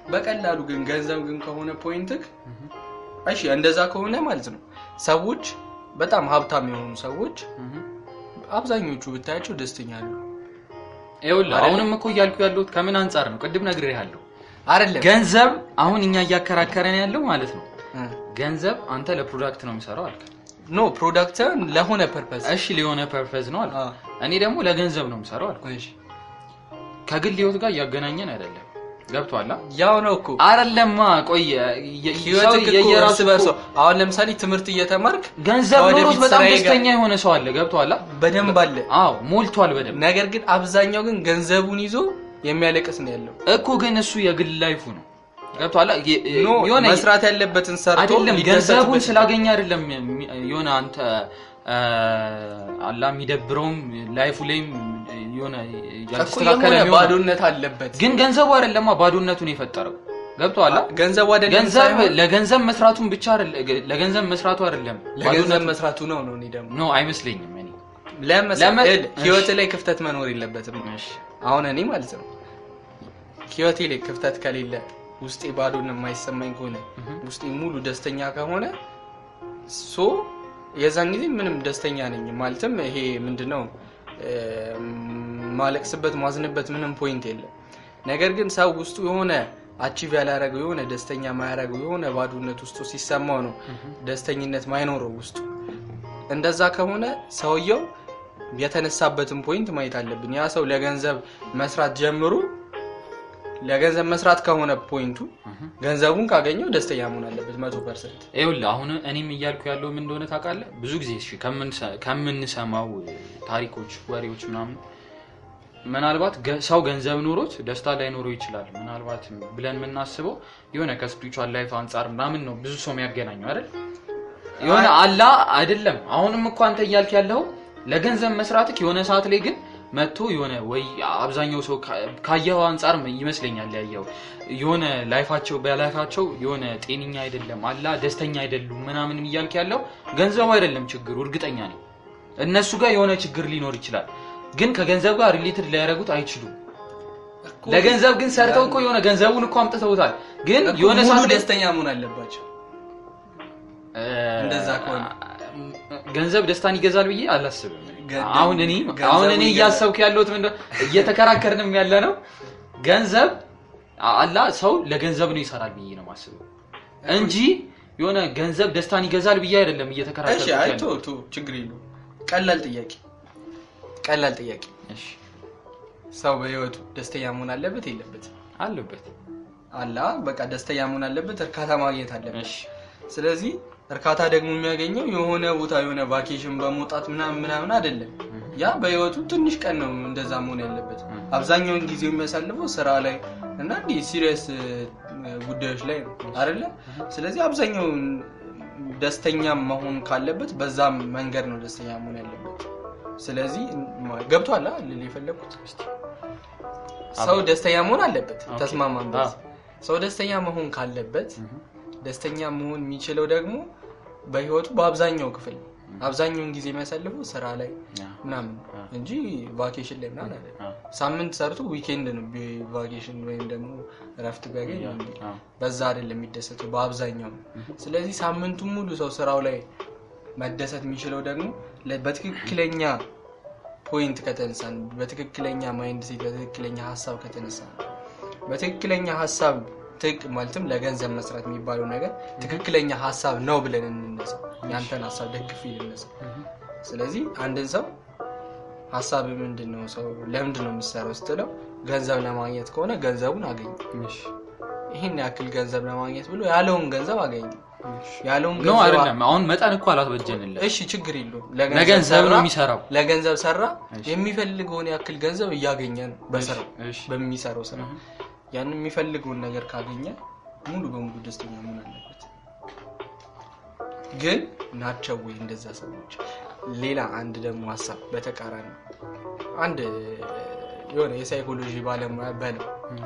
በቀላሉ ግን ገንዘብ ግን ከሆነ ፖይንትክ እሺ እንደዛ ከሆነ ማለት ነው ሰዎች በጣም ሀብታም የሆኑ ሰዎች አብዛኞቹ ብታያቸው ደስተኛ አይደሉ ይኸውልህ አሁንም እኮ እያልኩ ያለሁት ከምን አንፃር ነው ቅድም ነግሬሃለሁ አይደለም ገንዘብ አሁን እኛ እያከራከረን ያለው ማለት ነው ገንዘብ አንተ ለፕሮዳክት ነው የሚሰራው አልከ ኖ ፕሮዳክት ለሆነ ፐርፐዝ እሺ ለሆነ ፐርፐዝ ነው አልከ እኔ ደግሞ ለገንዘብ ነው የምሰራው አልከ እሺ ከግል ህይወት ጋር ያገናኘን አይደለም ገብቷል ያው ነው እኮ አይደለማ ቆይ ህይወት የየራሱ በርሶ አሁን ለምሳሌ ትምህርት እየተማርክ ገንዘብ ኖሮት በጣም ደስተኛ የሆነ ሰው አለ ገብቷል በደንብ አለ አዎ ሞልቷል በደንብ ነገር ግን አብዛኛው ግን ገንዘቡን ይዞ የሚያለቅስ ነው ያለው እኮ ግን እሱ የግል ላይፉ ነው ገብቷል የሆነ መስራት ያለበትን ሰርቶ አይደለም ገንዘቡን ስላገኘ አይደለም የሆነ አንተ አላ የሚደብረውም ላይፉ ላይም የሆነ ያስተካከለ ነው ባዶነት አለበት ግን ገንዘቡ አይደለም ባዶነቱን የፈጠረው ገብቷል ገንዘቡ አይደለም ገንዘብ ለገንዘብ መስራቱን ብቻ አይደለም ለገንዘብ መስራቱ አይደለም ለገንዘብ መስራቱ ነው ነው እኔ ደግሞ ኖ አይመስለኝም እኔ ለምን ህይወት ላይ ክፍተት መኖር የለበትም እሺ አሁን እኔ ማለት ነው ህይወቴ ላይ ክፍተት ከሌለ ውስጤ ባዶነት የማይሰማኝ ከሆነ ውስጤ ሙሉ ደስተኛ ከሆነ ሶ የዛን ጊዜ ምንም ደስተኛ ነኝ ማለትም ይሄ ምንድነው ማለቅስበት ማዝንበት ምንም ፖይንት የለም ነገር ግን ሰው ውስጡ የሆነ አቺቭ ያላረገው የሆነ ደስተኛ ማያረገው የሆነ ባዶነት ውስጡ ሲሰማው ነው ደስተኝነት ማይኖረው ውስጡ እንደዛ ከሆነ ሰውየው የተነሳበትን ፖይንት ማየት አለብን ያ ሰው ለገንዘብ መስራት ጀምሩ ለገንዘብ መስራት ከሆነ ፖይንቱ ገንዘቡን ካገኘው ደስተኛ መሆን አለበት መቶ ፐርሰንት ይኸውልህ አሁን እኔም እያልኩ ያለው ምን እንደሆነ ታውቃለህ ብዙ ጊዜ እሺ ከምን ከምንሰማው ታሪኮች ወሬዎች ምናምን ምናልባት ሰው ገንዘብ ኖሮት ደስታ ላይ ኖሮ ይችላል ምናልባት ብለን የምናስበው የሆነ ከስፒሪቹዋል ላይፍ አንፃር ምናምን ነው ብዙ ሰው የሚያገናኘው አይደል የሆነ አላ አይደለም አሁንም እኮ አንተ እያልክ ያለው ለገንዘብ መስራትክ የሆነ ሰዓት ላይ ግን መጥቶ የሆነ ወይ አብዛኛው ሰው ካየው አንፃር ይመስለኛል ያየው የሆነ ላይፋቸው በላይፋቸው የሆነ ጤንኛ አይደለም አላ ደስተኛ አይደሉም ምናምን እያልክ ያለው ገንዘብ አይደለም ችግሩ እርግጠኛ ነኝ እነሱ ጋር የሆነ ችግር ሊኖር ይችላል ግን ከገንዘብ ጋር ሪሌትድ ሊያደርጉት አይችሉም ለገንዘብ ግን ሰርተው እኮ የሆነ ገንዘቡን እኮ አምጥተውታል ግን የሆነ ሰዓት ደስተኛ መሆን አለባቸው እንደዛ ከሆነ ገንዘብ ደስታን ይገዛል ብዬ አላስብም አሁን እኔ አሁን እኔ ያሰብኩ ያለሁት ምን እየተከራከርንም ያለ ነው ገንዘብ አላ ሰው ለገንዘብ ነው ይሰራል ብዬ ነው ማስበው እንጂ የሆነ ገንዘብ ደስታን ይገዛል ብዬ አይደለም እየተከራከርኩ እሺ አይቶ ቱ ችግር የለው ቀላል ጥያቄ ቀላል ጥያቄ እሺ ሰው በህይወቱ ደስተኛ መሆን አለበት የለበት አለበት አላ በቃ ደስተኛ መሆን አለበት እርካታ ማግኘት አለበት እሺ ስለዚህ እርካታ ደግሞ የሚያገኘው የሆነ ቦታ የሆነ ቫኬሽን በመውጣት ምናምን ምናምን አይደለም ያ በህይወቱ ትንሽ ቀን ነው እንደዛ መሆን ያለበት አብዛኛው ጊዜው የሚያሳልፈው ስራ ላይ እና እንዲ ሲሪየስ ጉዳዮች ላይ ነው አይደለ ስለዚህ አብዛኛው ደስተኛ መሆን ካለበት በዛም መንገድ ነው ደስተኛ መሆን ያለበት ስለዚህ ገብቷል አይደል ለፈለኩት ሰው ደስተኛ መሆን አለበት ተስማማንበት ሰው ደስተኛ መሆን ካለበት ደስተኛ መሆን የሚችለው ደግሞ በህይወቱ በአብዛኛው ክፍል አብዛኛውን ጊዜ የሚያሳልፈው ስራ ላይ ምናምን እንጂ ቫኬሽን ላይ ምናምን አይደለም ሳምንት ሰርቶ ዊኬንድ ነው ቫኬሽን ወይም ደግሞ ረፍት ቢያገኝ በዛ አይደለም የሚደሰተው በአብዛኛው ስለዚህ ሳምንቱን ሙሉ ሰው ስራው ላይ መደሰት የሚችለው ደግሞ በትክክለኛ ፖይንት ከተነሳን በትክክለኛ ማይንድ ሴት በትክክለኛ ሐሳብ ከተነሳን በትክክለኛ ሐሳብ ትክ ማለትም ለገንዘብ መስራት የሚባለው ነገር ትክክለኛ ሐሳብ ነው ብለን እንነሳ ያንተን ሐሳብ ደግፍ ይልነሳ ስለዚህ አንድን ሰው ሐሳብ ምንድነው ሰው ለምንድን ነው የሚሰራው ስትለው ገንዘብ ለማግኘት ከሆነ ገንዘቡን አገኘ እሺ ይሄን ያክል ገንዘብ ለማግኘት ብሎ ያለውን ገንዘብ አገኘ ያለውን ገንዘብ ነው አይደለም አሁን መጣን እኮ አላስበጀንልህ እሺ ችግር የለውም ለገንዘብ ነው የሚሰራው ለገንዘብ ሰራ የሚፈልገውን ያክል ገንዘብ እያገኘ ነው በሰራው በሚሰራው ስራ ያን የሚፈልገውን ነገር ካገኘ ሙሉ በሙሉ ደስተኛ መሆን አለበት ግን ናቸው ወይ እንደዛ ሰዎች ሌላ አንድ ደግሞ ሐሳብ በተቃራኒ አንድ የሆነ የሳይኮሎጂ ባለሙያ በለው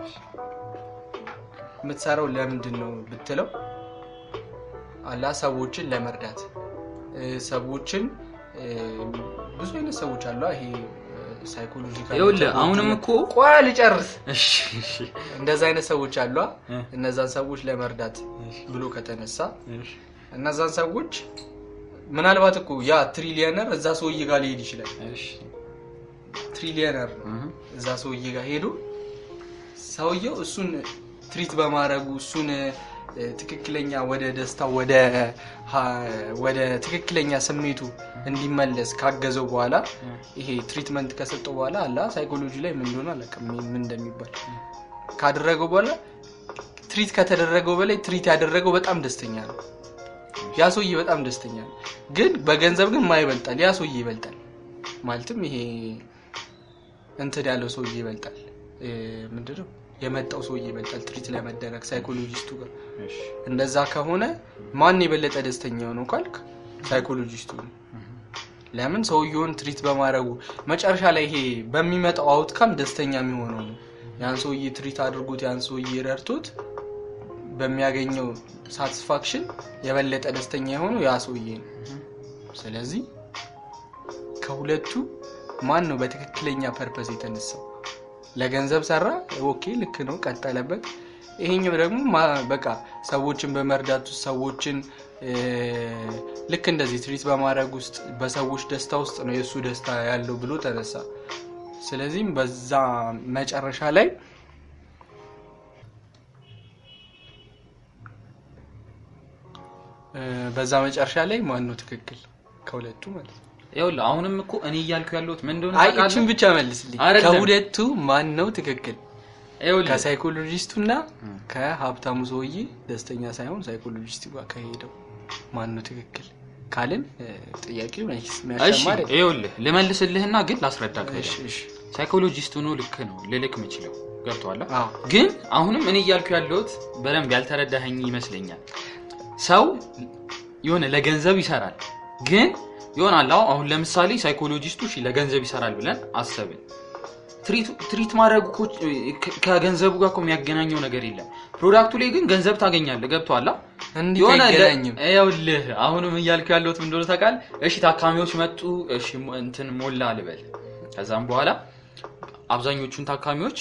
የምትሰራው ለምንድን ነው ብትለው አላ ሰዎችን ለመርዳት ሰዎችን ብዙ አይነት ሰዎች አሉ ይሄ ሳይኮሎጂካሊ ይኸውልህ አሁንም እኮ ቆይ ልጨርስ እሺ እሺ እንደዛ አይነት ሰዎች አሉ እነዛን ሰዎች ለመርዳት ብሎ ከተነሳ እነዛን ሰዎች ምናልባት እኮ ያ ትሪሊየነር እዛ ሰውዬ ጋር ሊሄድ ይችላል እሺ ትሪሊየነር እዛ ሰውዬ ጋር ሄዶ ሰውዬው እሱን ትሪት በማድረጉ እሱን ትክክለኛ ወደ ደስታ ወደ ወደ ትክክለኛ ስሜቱ እንዲመለስ ካገዘው በኋላ ይሄ ትሪትመንት ከሰጠው በኋላ አላ ሳይኮሎጂ ላይ ምን እንደሆነ አላውቅም ምን እንደሚባል ካደረገው በኋላ ትሪት ከተደረገው በላይ ትሪት ያደረገው በጣም ደስተኛ ነው ያ ሰውዬ በጣም ደስተኛ ነው ግን በገንዘብ ግን ማይበልጣል ያ ሰውዬ ይበልጣል ማለትም ይሄ እንትን ያለው ሰውዬ ይበልጣል ምንድነው የመጣው ሰውዬ ይበልጣል ትሪት ለመደረግ ሳይኮሎጂስቱ ጋር እሺ እንደዛ ከሆነ ማን ይበለጠ ደስተኛው ነው ካልክ ሳይኮሎጂስቱ ነው ለምን ሰውዬውን ትሪት በማድረጉ መጨረሻ ላይ ይሄ በሚመጣው አውትካም ደስተኛ የሚሆነው ነው ያን ሰውዬ ትሪት አድርጎት ያን ሰውዬ ረድቶት በሚያገኘው ሳቲስፋክሽን የበለጠ ደስተኛ የሆነው ያ ሰውዬ ነው ስለዚህ ከሁለቱ ማን ነው በትክክለኛ ፐርፐስ የተነሳው ለገንዘብ ሰራ ኦኬ ልክ ነው ቀጠለበት ይሄኛው ደግሞ በቃ ሰዎችን በመርዳት ሰዎችን ልክ እንደዚህ ትሪት በማድረግ ውስጥ በሰዎች ደስታ ውስጥ ነው የሱ ደስታ ያለው ብሎ ተነሳ ስለዚህ በዛ መጨረሻ ላይ በዛ መጨረሻ ላይ ማን ነው ትክክል ከሁለቱ ማለት ነው ይኸውልህ አሁንም እኮ እኔ እያልኩ ያለሁት ምን እንደሆነ ታውቃለህ አይ እቺን ብቻ መልስልኝ ከሁለቱ ማን ነው ትክክል ይኸውልህ ከሳይኮሎጂስቱና ከሀብታሙ ሰውዬ ደስተኛ ሳይሆን ሳይኮሎጂስቱ ጋር ከሄደው ማን ነው ትክክል ካልን ጥያቄው ነው የሚያሻማር ይኸውልህ ልመልስልህና ግን ላስረዳክ እሺ እሺ ሳይኮሎጂስቱ ነው ልክ ነው ልልክ የምችለው ገብቷል ግን አሁንም እኔ እያልኩ ያለሁት በደንብ ያልተረዳኸኝ ይመስለኛል ሰው የሆነ ለገንዘብ ይሰራል ግን ይሆናል አሁን ለምሳሌ ሳይኮሎጂስቱ እሺ ለገንዘብ ይሰራል ብለን አሰብን ትሪት ትሪት ማድረግ ከገንዘቡ ጋር እኮ የሚያገናኘው ነገር የለም ፕሮዳክቱ ላይ ግን ገንዘብ ታገኛለህ ገብቷል የሆነ ይኸውልህ አሁንም እያልኩ ያለሁት ምን እንደሆነ ታውቃለህ እሺ ታካሚዎች መጡ እሺ እንትን ሞላ ልበል ከዛም በኋላ አብዛኞቹን ታካሚዎች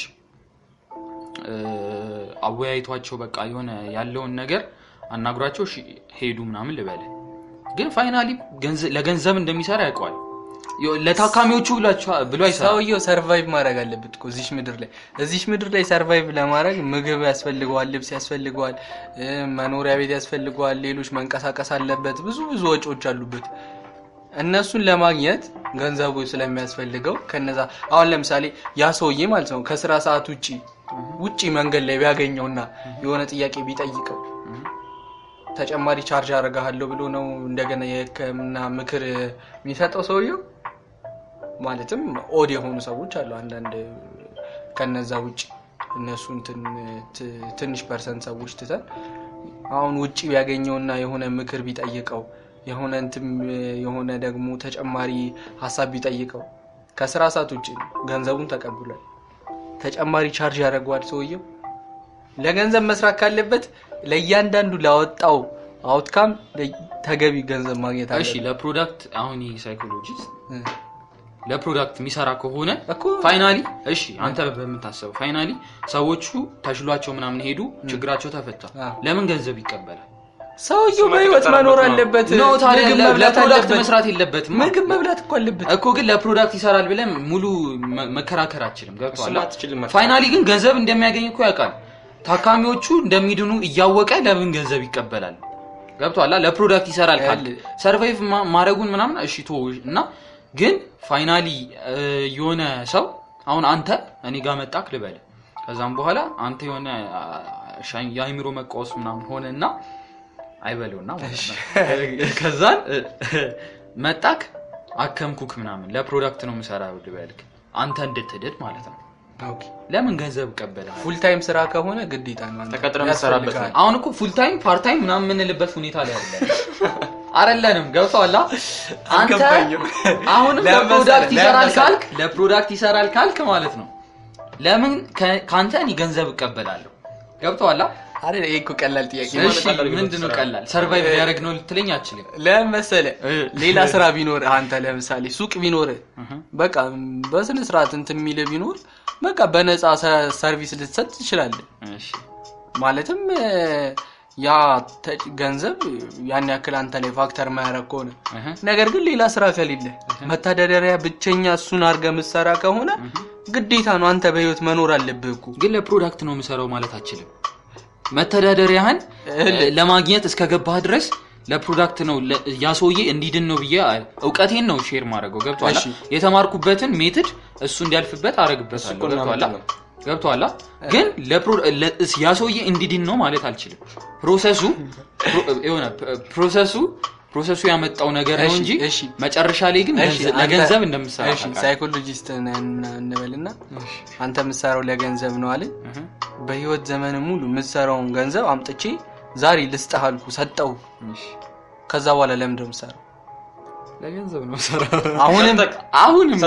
አወያይቷቸው በቃ የሆነ ያለውን ነገር አናግራቸው እሺ ሄዱ ምናምን ልበል ግን ፋይናሊ ለገንዘብ እንደሚሰራ ያውቃል ለታካሚዎቹ ብሎ አይሰራ ሰውየው ሰርቫይቭ ማድረግ አለበት እኮ እዚህ ምድር ላይ እዚህ ምድር ላይ ሰርቫይቭ ለማድረግ ምግብ ያስፈልገዋል ልብስ ያስፈልገዋል መኖሪያ ቤት ያስፈልገዋል ሌሎች መንቀሳቀስ አለበት ብዙ ብዙ ወጪዎች አሉበት እነሱን ለማግኘት ገንዘቡ ስለሚያስፈልገው ከነዛ አሁን ለምሳሌ ያ ሰውዬ ማለት ነው ከስራ ሰዓት ውጪ ውጪ መንገድ ላይ ቢያገኘውና የሆነ ጥያቄ ቢጠይቀው ተጨማሪ ቻርጅ አረጋለሁ ብሎ ነው እንደገና የከምና ምክር የሚሰጠው ሰውየው ማለትም ኦድ የሆኑ ሰዎች አሉ አንዳንድ ከነዛ ውጪ እነሱን ትንሽ ፐርሰንት ሰዎች ተተን አሁን ውጪ ቢያገኘውና የሆነ ምክር ቢጠይቀው የሆነ እንትም የሆነ ደግሞ ተጨማሪ ሐሳብ ቢጠይቀው ከስራ ሰዓት ውጪ ገንዘቡን ተቀብሏል ተጨማሪ ቻርጅ ያደርጋል ሰውየው ለገንዘብ መስራት ካለበት ለእያንዳንዱ ላወጣው አውትካም ተገቢ ገንዘብ ማግኘት አለበት እሺ ለፕሮዳክት አሁን ሳይኮሎጂስት ለፕሮዳክት የሚሰራ ከሆነ ፋይናሊ እሺ አንተ በመታሰብ ፋይናሊ ሰዎቹ ተሽሏቸው ምናምን ሄዱ ችግራቸው ተፈታ ለምን ገንዘብ ይቀበላል ሰውየው በህይወት መኖር አለበት ነው ታዲያ ለፕሮዳክት መስራት የለበትም ምግብ መብላት እኮ አለበት እኮ ግን ለፕሮዳክት ይሰራል ብለን ሙሉ መከራከር አችልም ገብቷል ፋይናሊ ግን ገንዘብ እንደሚያገኝ እኮ ያውቃል ታካሚዎቹ እንደሚድኑ እያወቀ ለምን ገንዘብ ይቀበላል ገብቷል ለፕሮዳክት ይሰራል ካል ሰርቫይቭ ማረጉን ምናምን እሺ ተውና ግን ፋይናሊ የሆነ ሰው አሁን አንተ እኔ ጋር መጣክ ልበል ከዛም በኋላ አንተ የሆነ ሻይ ያይምሮ መቆስ ምናምን ሆነና አይበለውና ከዛን መጣክ አከምኩክ ምናምን ለፕሮዳክት ነው መሰራው ልበልክ አንተ እንድትደድ ማለት ነው ኦኬ ለምን ገንዘብ ቀበላል ፉል ታይም ስራ ከሆነ ግዴታ ነው ተቀጥረን መሰራበት አሁን እኮ ፉል ታይም ፓርት ታይም ምናምን ምንልበት ሁኔታ ላይ አይደለም አይደለም ገብቷላ አንተ አሁን ለፕሮዳክት ይሰራል ካልክ ለፕሮዳክት ይሰራል ካልክ ማለት ነው ለምን ካንተ እኔ ገንዘብ እቀበላለሁ ገብቷላ አረ እኮ ቀላል ጥያቄ እሺ ምንድነው ቀላል ሰርቫይቭ ያደርግ ነው ልትለኝ አትችልም ለምሳሌ ሌላ ስራ ቢኖር አንተ ለምሳሌ ሱቅ ቢኖር በቃ በስነ ስርዓት እንትን የሚል ቢኖር በቃ በነፃ ሰርቪስ ልትሰጥ ትችላለህ እሺ ማለትም ያ ገንዘብ ያን ያክል አንተ ላይ ፋክተር ማያረግ ከሆነ ነገር ግን ሌላ ስራ ከሌለ መታደሪያ ብቸኛ እሱን አርገ መስራ ከሆነ ግዴታ ነው አንተ በህይወት መኖር አለብህ እኮ ግን ለፕሮዳክት ነው መስራው ማለት አትችልም መታደሪያህን ለማግኘት እስከገባህ ድረስ ለፕሮዳክት ነው ያሶዬ እንዲድን ነው ብዬ ዕውቀቴን ነው ሼር ማድረገው ገብቷላ የተማርኩበትን ሜተድ እሱ እንዲያልፍበት አረግበታለሁ ገብቷላ ገብቷላ ግን ለፕሮ ያሶዬ እንዲድን ነው ማለት አልችልም ፕሮሰሱ የሆነ ፕሮሰሱ ፕሮሰሱ ያመጣው ነገር ነው እንጂ መጨረሻ ላይ ግን ለገንዘብ እንደምሰራ እሺ ሳይኮሎጂስት እንበልና አንተ ምሰራው ለገንዘብ ነው አይደል በህይወት ዘመን ሙሉ ምሰራውን ገንዘብ አምጥቼ ዛሬ ልስጣልኩ ሰጠው ከዛ በኋላ ለምን እንደምሰራው ለገንዘብ ነው ሰራ አሁንም አሁንም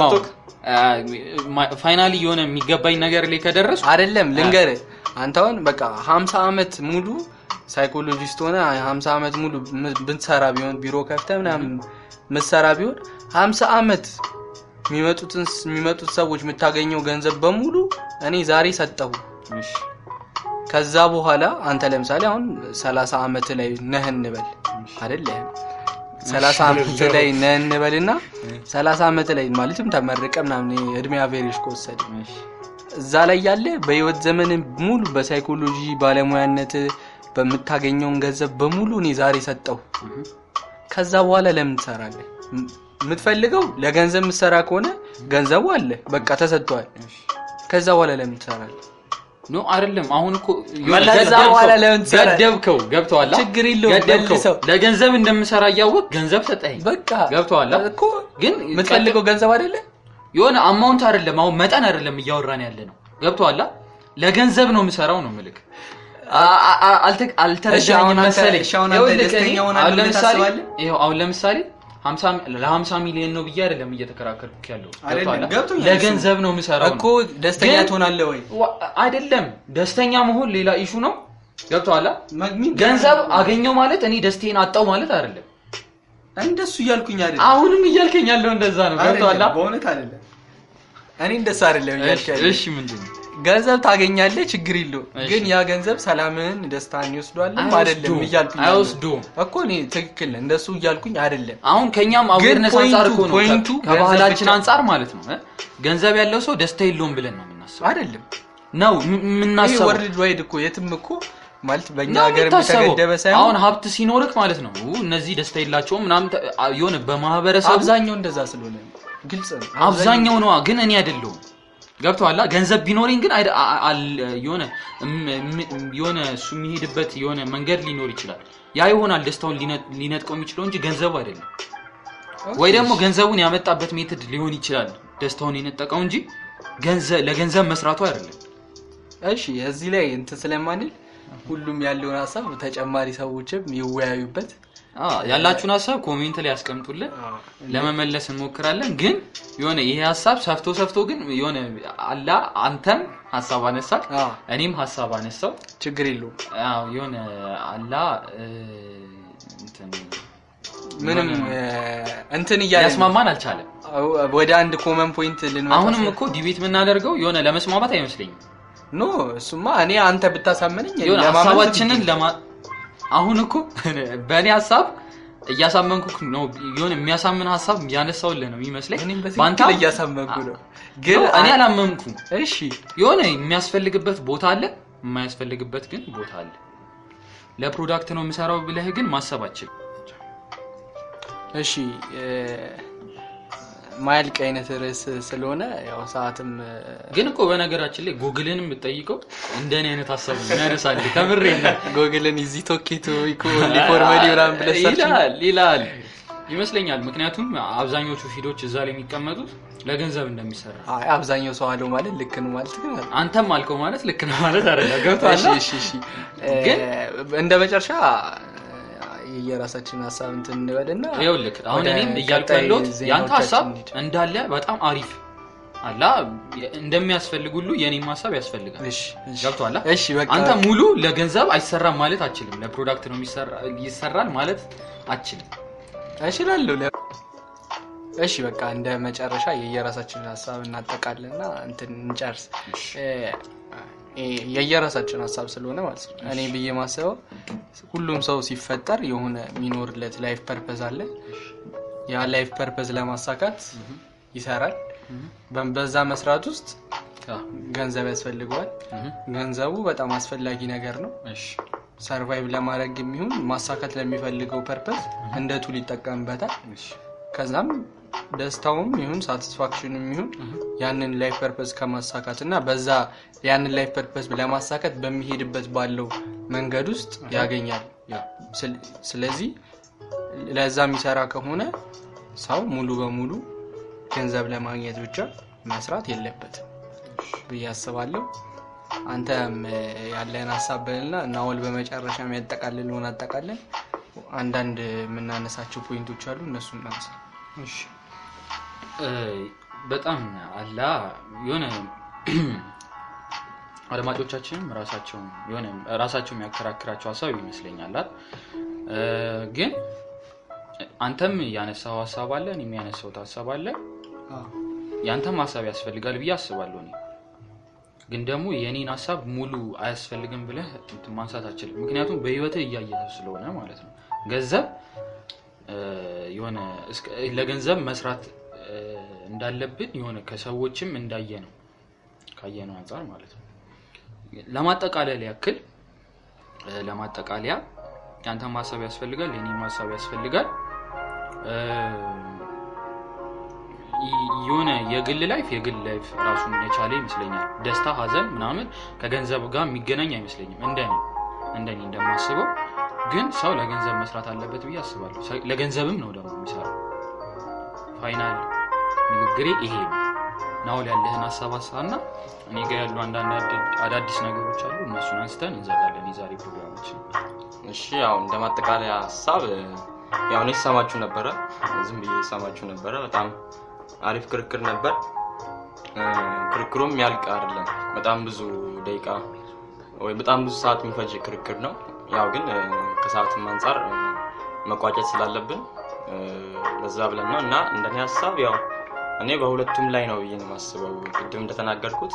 ፋይናሊ የሆነ የሚገባኝ ነገር ላይ ከደረስኩ አይደለም ልንገር አንተውን በቃ ሃምሳ አመት ሙሉ ሳይኮሎጂስት ሆነ ሃምሳ አመት ሙሉ ብንሰራ ቢሆን ቢሮ ከፍተህ ምናምን መስራ ቢሆን ሃምሳ አመት የሚመጡትን የሚመጡት ሰዎች የምታገኘው ገንዘብ በሙሉ እኔ ዛሬ ሰጠው እሺ ከዛ በኋላ አንተ ለምሳሌ አሁን ሰላሳ አመት ላይ ነህ እንበል አይደለ ሰላሳ አመት ላይ ነህ እንበልና ሰላሳ አመት ላይ ማለትም ተመረቀ ምናምን እድሜ አቬሬጅ ኮሰድ እዛ ላይ ያለ በህይወት ዘመን ሙሉ በሳይኮሎጂ ባለሙያነት በመታገኘው ገንዘብ በሙሉ እኔ ዛሬ ሰጠው ከዛ በኋላ ለምን ትሰራለህ የምትፈልገው ለገንዘብ መስራ ከሆነ ገንዘቡ አለ በቃ ተሰጥቷል ከዛ በኋላ ለምን ትሰራለህ ኖ አይደለም አሁን እኮ ከዛ በኋላ ለምን ትሰራለህ ገደብከው ገብቷላ ችግር የለውም ለገንዘብ እንደምሰራ ያወቅ ገንዘብ ሰጠኝ በቃ ገብቷላ እኮ ግን የምትፈልገው ገንዘብ አይደለ የሆነ አማውንት አይደለም አሁን መጠን አይደለም እያወራን ያለ ነው ገብቷላ ለገንዘብ ነው የምሰራው ነው ምልክ አልተ አልተረዳኝም መሰለኝ አሁን ለምሳሌ ይሄው አሁን ለምሳሌ ሃምሳ ለ50 ሚሊዮን ነው ብዬ አይደለም እየተከራከርኩ ያለው ገብቷላ ለገንዘብ ነው የምሰራው እኮ ደስተኛ ትሆናለህ ወይ አይደለም ደስተኛ መሆን ሌላ ኢሹ ነው ገብቷላ ገንዘብ አገኘው ማለት እኔ ደስቴን አጣው ማለት አይደለም እንደሱ እያልኩኝ አይደለም አሁንም እያልከኝ ያለው እንደዛ ነው ገብቷላ በእውነት አይደለም እኔ እንደዛ አይደለም እያልከኝ እሺ ምንድነው ገንዘብ ታገኛለህ ችግር የለው ግን ያ ገንዘብ ሰላምን ደስታን ይወስዷል አይደለም እያልኩኝ አይወስዱም እኮ እኔ ትክክል እንደሱ እያልኩኝ አይደለም አሁን ከኛም አዌርነስ አንፃር እኮ ነው ከባህላችን አንፃር ማለት ነው ገንዘብ ያለው ሰው ደስታ የለውም ብለን ነው የምናስበው አይደለም ነው የምናስበው ይሄ ወርልድ ዋይድ እኮ የትም እኮ ማለት በእኛ ሀገር የተገደበ ሳይሆን አሁን ሀብት ሲኖርክ ማለት ነው እነዚህ ደስታ የላቸውም ምናምን የሆነ በማህበረሰብ አብዛኛው እንደዛ ስለሆነ ግልጽ ነው አብዛኛው ነው ግን እኔ አይደለሁም ገብቷላ ገንዘብ ቢኖርኝ ግን የሆነ የሆነ እሱ የሚሄድበት የሆነ መንገድ ሊኖር ይችላል ያ ይሆናል ደስታውን ሊነጥቀው የሚችለው እንጂ ገንዘቡ አይደለም ወይ ደግሞ ገንዘቡን ያመጣበት ሜተድ ሊሆን ይችላል ደስታውን የነጠቀው እንጂ ገንዘብ ለገንዘብ መስራቱ አይደለም እሺ እዚህ ላይ እንት ስለማንል ሁሉም ያለውን ሐሳብ ተጨማሪ ሰዎችም ይወያዩበት አ ያላችሁን ሐሳብ ኮሜንት ላይ አስቀምጡልን ለመመለስ እንሞክራለን ግን የሆነ ይሄ ሐሳብ ሰፍቶ ሰፍቶ ግን የሆነ አላ አንተም ሐሳብ አነሳክ እኔም ሐሳብ አነሳው ችግር የለውም አዎ የሆነ አላ እንትን ምንም እንትን ይያለ ያስማማን አልቻለም ወደ አንድ ኮመን ፖይንት ልንመጣ አሁንም እኮ ዲቤት ምናደርገው የሆነ ለመስማማት አይመስልኝም ኖ እሱማ እኔ አንተ ብታሳመነኝ ለማማማችን ለማ አሁን እኮ በእኔ ሐሳብ እያሳመንኩክ ነው የሆነ የሚያሳምን ሐሳብ ያነሳውልህ ነው የሚመስለኝ ባንተ እያሳመንኩ ነው ግን እኔ አላመንኩም እሺ የሆነ የሚያስፈልግበት ቦታ አለ የማያስፈልግበት ግን ቦታ አለ ለፕሮዳክት ነው የምሰራው ብለህ ግን ማሰባችን እሺ ማይልቅ አይነት ርዕስ ስለሆነ ያው ሰዓትም ግን እኮ በነገራችን ላይ ጉግልንም ብትጠይቀው እንደኔ አይነት ሐሳብ ነው ያነሳል ከምሬና ጉግልን እዚ ቶኬቶ ኢኮ ሊፎርማሊ ብራን ብለሰርች ይላል ይላል ይመስለኛል ምክንያቱም አብዛኞቹ ፊዶች እዛ ላይ የሚቀመጡት ለገንዘብ እንደሚሰራ አይ አብዛኛው ሰው አለው ማለት ልክ ነው ማለት ግን አንተም አልከው ማለት ልክ ነው ማለት አይደለም ገብቷል እሺ እሺ ግን እንደ መጨረሻ የራሳችን ሐሳብ እንትን እንበልና ይኸውልህ አሁን እኔም እያልኩ ያለሁት ያንተ ሐሳብ እንዳለ በጣም አሪፍ አላ እንደሚያስፈልግ ሁሉ የኔን ማሳብ ያስፈልጋል እሺ ገብቷል እሺ በቃ አንተ ሙሉ ለገንዘብ አይሰራም ማለት አችልም ለፕሮዳክት ነው የሚሰራ ይሰራል ማለት አችልም እሺላለሁ እሺ በቃ እንደ መጨረሻ የየራሳችን ሐሳብ እናጠቃለና እንትን እንጨርስ የየራሳችን ሐሳብ ስለሆነ ማለት ነው እኔ በየ ማሰበው ሁሉም ሰው ሲፈጠር የሆነ ሚኖርለት ላይፍ ፐርፐዝ አለ ያ ላይፍ ፐርፐዝ ለማሳካት ይሰራል በዛ መስራት ውስጥ ገንዘብ ያስፈልጋል ገንዘቡ በጣም አስፈላጊ ነገር ነው እሺ ሰርቫይቭ ለማድረግ የሚሆን ማሳካት ለሚፈልገው ፐርፐዝ እንደ ቱል ይጠቀምበታል እሺ ከዛም ደስታውም ይሁን ሳቲስፋክሽንም ይሁን ያንን ላይፍ ፐርፐዝ ከማሳካትና በዛ ያንን ላይፍ ፐርፐዝ ለማሳካት በሚሄድበት ባለው መንገድ ውስጥ ያገኛል ስለዚህ ለዛ የሚሰራ ከሆነ ሰው ሙሉ በሙሉ ገንዘብ ለማግኘት ብቻ መስራት የለበትም በያስባለሁ አንተም ያለን ሐሳብ በልና ናውል በመጨረሻ የሚያጠቃልሉን አጠቃለን አንዳንድ ምናነሳቸው ፖይንቶች አሉ እነሱን እናንሳ እሺ በጣም አላ የሆነ አድማጮቻችንም ራሳቸው የሆነ ራሳቸው የሚያከራክራቸው ሐሳብ ይመስለኛል ግን አንተም ያነሳው ሐሳብ አለ እኔም ያነሳው ሐሳብ አለ ያንተም ሐሳብ ያስፈልጋል ብዬ አስባለሁ እኔ ግን ደግሞ የኔን ሐሳብ ሙሉ አያስፈልግም ብለህ እንትን ማንሳት አችልም ምክንያቱም በህይወት እያየኸው ስለሆነ ማለት ነው ገንዘብ የሆነ ለገንዘብ መስራት እንዳለብን የሆነ ከሰዎችም እንዳየ ነው ካየነው አንፃር ማለት ነው ለማጠቃለል ያክል ለማጠቃለያ ያንተም ሐሳብ ያስፈልጋል የኔም ሐሳብ ያስፈልጋል የሆነ የግል ላይፍ የግል ላይፍ ራሱን የቻለ ይመስለኛል ደስታ ሀዘን ምናምን ከገንዘብ ጋር የሚገናኝ አይመስለኝም እንደኔ እንደኔ እንደማስበው ግን ሰው ለገንዘብ መስራት አለበት ብዬ አስባለሁ ለገንዘብም ነው ደግሞ የሚሰራው ፋይናል ንግግሬ ይሄ ነው ናው ያለህን ሐሳብ አሳና እኔ ጋር ያሉ አንዳንድ አዳዲስ ነገሮች አሉ እነሱን አንስተን እንዘጋለን የዛሬ ፕሮግራማችን እሺ ያው እንደማጠቃለያ ሐሳብ ያው እኔ ሰማችሁ ነበር ዝም ብዬ ሰማችሁ ነበር በጣም አሪፍ ክርክር ነበር ክርክሩም ያልቅ አይደለም በጣም ብዙ ደቂቃ ወይ በጣም ብዙ ሰዓት የሚፈጅ ክርክር ነው ያው ግን ከሰዓትም አንፃር መቋጨት ስላለብን ለዛ ብለን ነው እና እንደኔ ሐሳብ ያው እኔ በሁለቱም ላይ ነው ብዬ ነው ማስበው ቅድም እንደተናገርኩት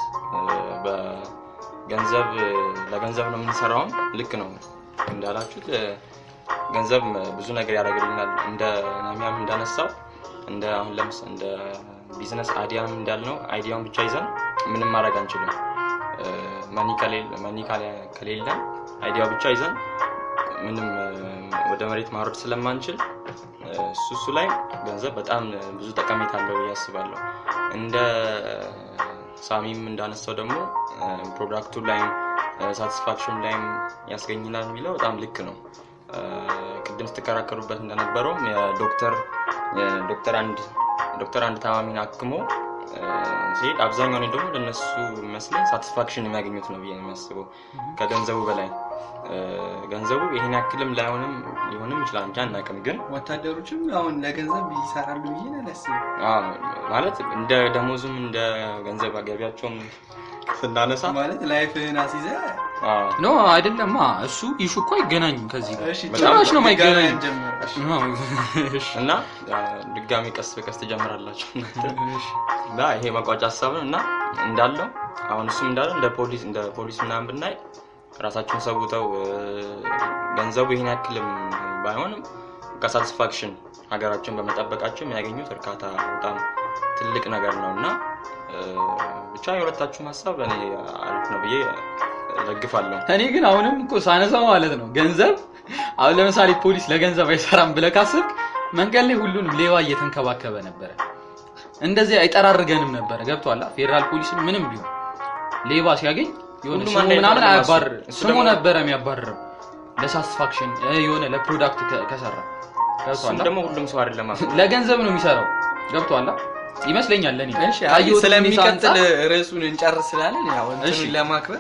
በገንዘብ ለገንዘብ ነው የምንሰራው ልክ ነው እንዳላችሁት ገንዘብ ብዙ ነገር ያደርግልናል እንደ ናሚያም እንዳነሳው እንደ አሁን ለምሳሌ እንደ ቢዝነስ አይዲያም እንዳልነው አይዲያውን ብቻ ይዘን ምንም ማድረግ አንችልም ማኒ ከሌለ ማኒ ከሌለ አይዲያው ብቻ ይዘን ምንም ወደ መሬት ማውረድ ስለማንችል እሱ ላይ ገንዘብ በጣም ብዙ ጠቀሜታ አለው ያስባለሁ እንደ ሳሚም እንዳነሳው ደግሞ ፕሮዳክቱ ላይ ሳቲስፋክሽን ላይ ያስገኝናል የሚለው በጣም ልክ ነው ቅድም ተከራከሩበት እንደነበረው የዶክተር ዶክተር አንድ ዶክተር አንድ ታማሚን አክሞ ሲሄድ አብዛኛው ነው ደግሞ ለነሱ መስለኝ ሳቲስፋክሽን የሚያገኙት ነው ብዬ ነው የሚያስበው ከገንዘቡ በላይ ገንዘቡ ይሄን ያክልም ላይሆንም ሊሆንም ይችላል እንጂ አናውቅም ግን ወታደሮችም አሁን ለገንዘብ ይሰራሉ ብዬ ነው ያስበው አዎ ማለት እንደ ደሞዙም እንደ ገንዘብ አገቢያቸውም ስናነሳ ማለት ላይፍህን አሲዘ አዎ ኖ አይደለማ እሱ ይሹ እኮ አይገናኝም ከዚህ ጋር በጣም ነው የማይገናኝ እና ድጋሚ ቀስ በቀስ ተጀምራላችሁ እና ይሄ መቋጫ ሐሳብ ነው እና እንዳለው አሁን እሱም እንዳለው እንደ ፖሊስ እንደ ፖሊስ ምናምን ብናይ ራሳቸውን ሰውተው ገንዘቡ ይሄን ያክልም ባይሆንም ከሳቲስፋክሽን ሀገራቸውን በመጠበቃቸው የሚያገኙት እርካታ በጣም ትልቅ ነገር ነውና ብቻ የሁለታችሁም ሐሳብ እኔ አሪፍ ነው ብዬ ደግፋለሁ እኔ ግን አሁንም እኮ ሳነሳው ማለት ነው ገንዘብ አሁን ለምሳሌ ፖሊስ ለገንዘብ አይሰራም ብለ ካሰብክ መንገድ ላይ ሁሉንም ሌባ እየተንከባከበ ነበር እንደዚህ አይጠራርገንም ነበር ገብቷል ፌደራል ፖሊስ ምንም ቢሆን ሌባ ሲያገኝ የሆነ ስሙ ምናምን አያባር ስሙ ነበር የሚያባርረው ለሳቲስፋክሽን የሆነ ለፕሮዳክት ከሰራ ገብቷል ደግሞ ሁሉም ሰው አይደለም ለገንዘብ ነው የሚሰራው ገብቷል ይመስለኛል ለኔ እሺ አይ ስለሚቀጥል ርዕሱን እንጨርስ ስላለን ያው እንትኑን ለማክበር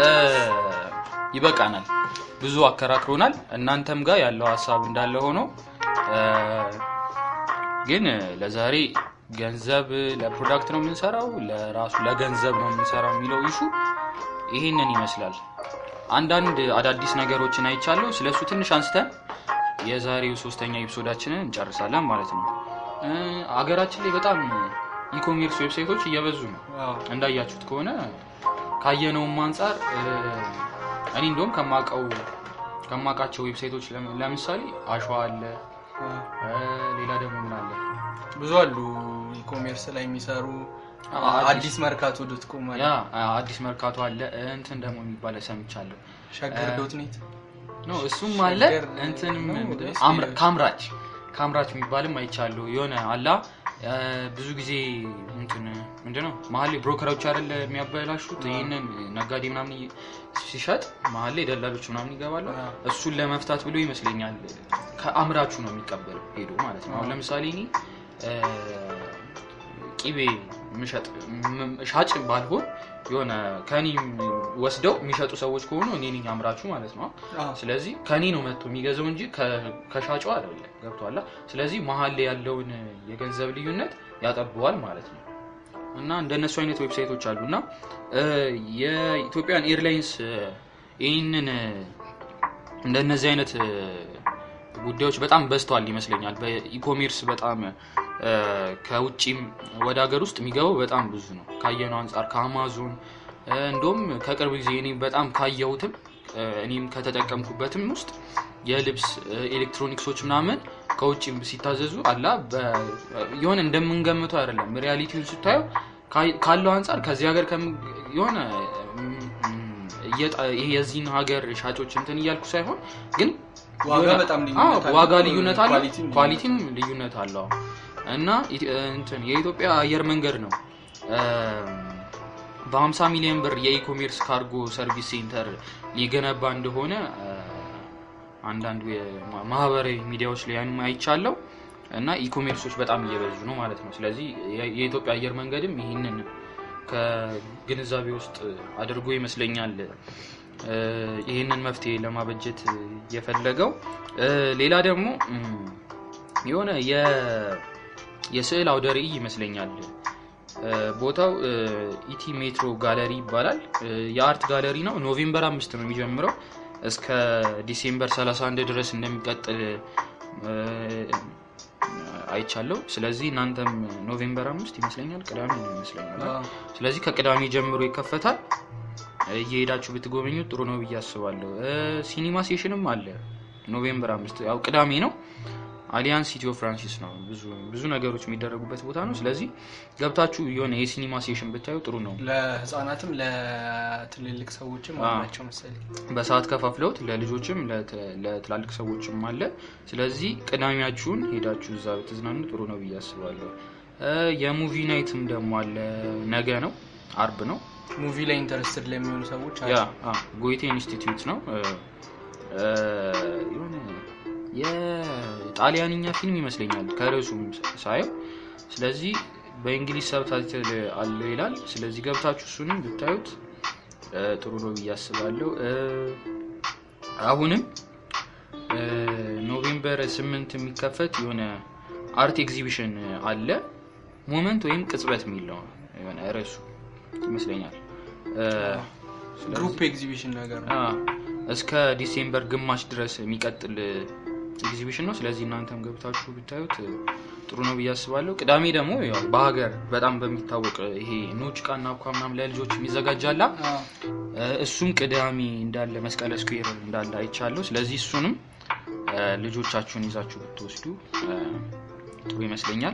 ይበቃናል ብዙ አከራክሮናል እናንተም ጋር ያለው ሐሳብ እንዳለ ሆኖ ግን ለዛሬ ገንዘብ ለፕሮዳክት ነው የምንሰራው ለራሱ ለገንዘብ ነው የምንሰራው የሚለው ኢሹ ይሄንን ይመስላል። አንዳንድ አዳዲስ ነገሮችን አይቻለሁ ስለሱ ትንሽ አንስተን የዛሬው ሶስተኛ ኤፒሶዳችንን እንጨርሳለን ማለት ነው። አገራችን ላይ በጣም ኢኮሜርስ ዌብሳይቶች እየበዙ ነው እንዳያችሁት ከሆነ ካየነውም አንፃር እኔ እንደውም ከማቀው ከማቃቸው ዌብሳይቶች ለምሳሌ አሸዋ አለ ሌላ ደግሞ ምን አለ ብዙ አሉ ኢኮሜርስ ላይ የሚሰሩ አዲስ መርካቶ ዶት ኮም አለ ያ አዲስ መርካቶ አለ እንትን ደግሞ የሚባል ሰምቻለሁ ሸገር ዶት ኔት ነው እሱም አለ እንትን አምራ ካምራች ካምራች የሚባልም አይቻለሁ የሆነ አላ ብዙ ጊዜ እንትን ምንድነው መሐል ብሮከሮች አይደል የሚያበላሹት ይሄንን ነጋዴ ምናምን ሲሸጥ መሐል ደላሎች ምናምን ይገባሉ እሱን ለመፍታት ብሎ ይመስለኛል ከአምራቹ ነው የሚቀበለው ሄዶ ማለት ነው። አሁን ለምሳሌ እኔ ቂቤ ምሸጥ ሻጭ ባልሆን የሆነ ከኔ ወስደው የሚሸጡ ሰዎች ከሆኑ እኔ ነኝ አምራቹ ማለት ነው። ስለዚህ ከኔ ነው መጥቶ የሚገዛው እንጂ ከሻጩ አይደለም ገብቷል። ስለዚህ መሐል ላይ ያለውን የገንዘብ ልዩነት ያጠበዋል ማለት ነው። እና እንደነሱ አይነት ዌብሳይቶች አሉና የኢትዮጵያን ኤርላይንስ ይሄንን እንደነዚህ አይነት ጉዳዮች በጣም በዝተዋል ይመስለኛል። በኢኮሜርስ በጣም ከውጪም ወደ ሀገር ውስጥ የሚገባው በጣም ብዙ ነው ካየነው አንፃር ከአማዞን እንደውም ከቅርብ ጊዜ እኔ በጣም ካየሁትም እኔም ከተጠቀምኩበትም ውስጥ የልብስ ኤሌክትሮኒክሶች ምናምን ከውጪም ሲታዘዙ አላ የሆነ እንደምንገምተው አይደለም ሪያሊቲውን ስታዩ ካለው አንፃር ከዚህ ሀገር የሆነ ይሄ የዚህን ሀገር ሻጮች እንትን እያልኩ ሳይሆን ግን ዋጋ በጣም ልዩነት አለው ዋጋ ልዩነት አለው ኳሊቲም ልዩነት አለው እና እንትን የኢትዮጵያ አየር መንገድ ነው በ50 ሚሊዮን ብር የኢኮሜርስ ካርጎ ሰርቪስ ሴንተር ሊገነባ እንደሆነ አንዳንድ ማህበራዊ ሚዲያዎች ላይ አይቻለሁ እና ኢኮሜርሶች በጣም እየበዙ ነው ማለት ነው። ስለዚህ የኢትዮጵያ አየር መንገድም ይሄንን ከግንዛቤ ውስጥ አድርጎ ይመስለኛል ይሄንን መፍትሄ ለማበጀት የፈለገው። ሌላ ደግሞ የሆነ የ የስዕል አውደ ርዕይ ይመስለኛል ቦታው ኢቲ ሜትሮ ጋለሪ ይባላል የአርት ጋለሪ ነው። ኖቬምበር አምስት ነው የሚጀምረው እስከ ዲሴምበር ሰላሳ አንድ ድረስ እንደሚቀጥል አይቻለሁ። ስለዚህ እናንተም ኖቬምበር አምስት ይመስለኛል ቅዳሜ ነው ይመስለኛል ስለዚህ ከቅዳሜ ጀምሮ ይከፈታል እየሄዳችሁ ብትጎበኙ ጥሩ ነው ብዬ አስባለሁ። ሲኒማ ሴሽንም አለ ኖቬምበር አምስት ያው ቅዳሜ ነው አሊያንስ ሲቲ ኦፍ ፍራንሲስ ነው ብዙ ብዙ ነገሮች የሚደረጉበት ቦታ ነው። ስለዚህ ገብታችሁ የሆነ የሲኒማ ሴሽን ብታዩ ጥሩ ነው። ለህፃናትም ለትልልቅ ሰዎችም አላቸው መሰለኝ በሰዓት ከፋፍለውት ለልጆችም ለትላልቅ ሰዎችም አለ። ስለዚህ ቅዳሜያችሁን ሄዳችሁ እዛ ብትዝናኑ ጥሩ ነው ብዬ አስባለሁ። የሙቪ ናይትም ደግሞ አለ ነገ ነው አርብ ነው ሙቪ ላይ ኢንተረስትድ ለሚሆኑ ሰዎች ያ አ ጎይቴ ኢንስቲትዩት ነው የሆነ የጣሊያንኛ ፊልም ይመስለኛል ከርዕሱም ሳይው ስለዚህ በእንግሊዝ ሰብታይትል አለ ይላል። ስለዚህ ገብታችሁ እሱንም ብታዩት ጥሩ ነው ብዬ አስባለሁ። አሁንም ኖቬምበር ስምንት የሚከፈት የሆነ አርት ኤግዚቢሽን አለ ሞመንት ወይም ቅጽበት የሚለው የሆነ ርዕሱ ይመስለኛል ግሩፕ ኤግዚቢሽን ነገር ነው እስከ ዲሴምበር ግማሽ ድረስ የሚቀጥል ኤግዚቢሽን ነው። ስለዚህ እናንተም ገብታችሁ ብታዩት ጥሩ ነው ብዬ አስባለሁ። ቅዳሜ ደግሞ ያው በሀገር በጣም በሚታወቅ ይሄ ኖጭቃና አኳምናም ለልጆች የሚዘጋጃላ እሱም ቅዳሜ እንዳለ መስቀል ስኩዌር እንዳለ አይቻለሁ። ስለዚህ እሱንም ልጆቻችሁን ይዛችሁ ብትወስዱ ጥሩ ይመስለኛል።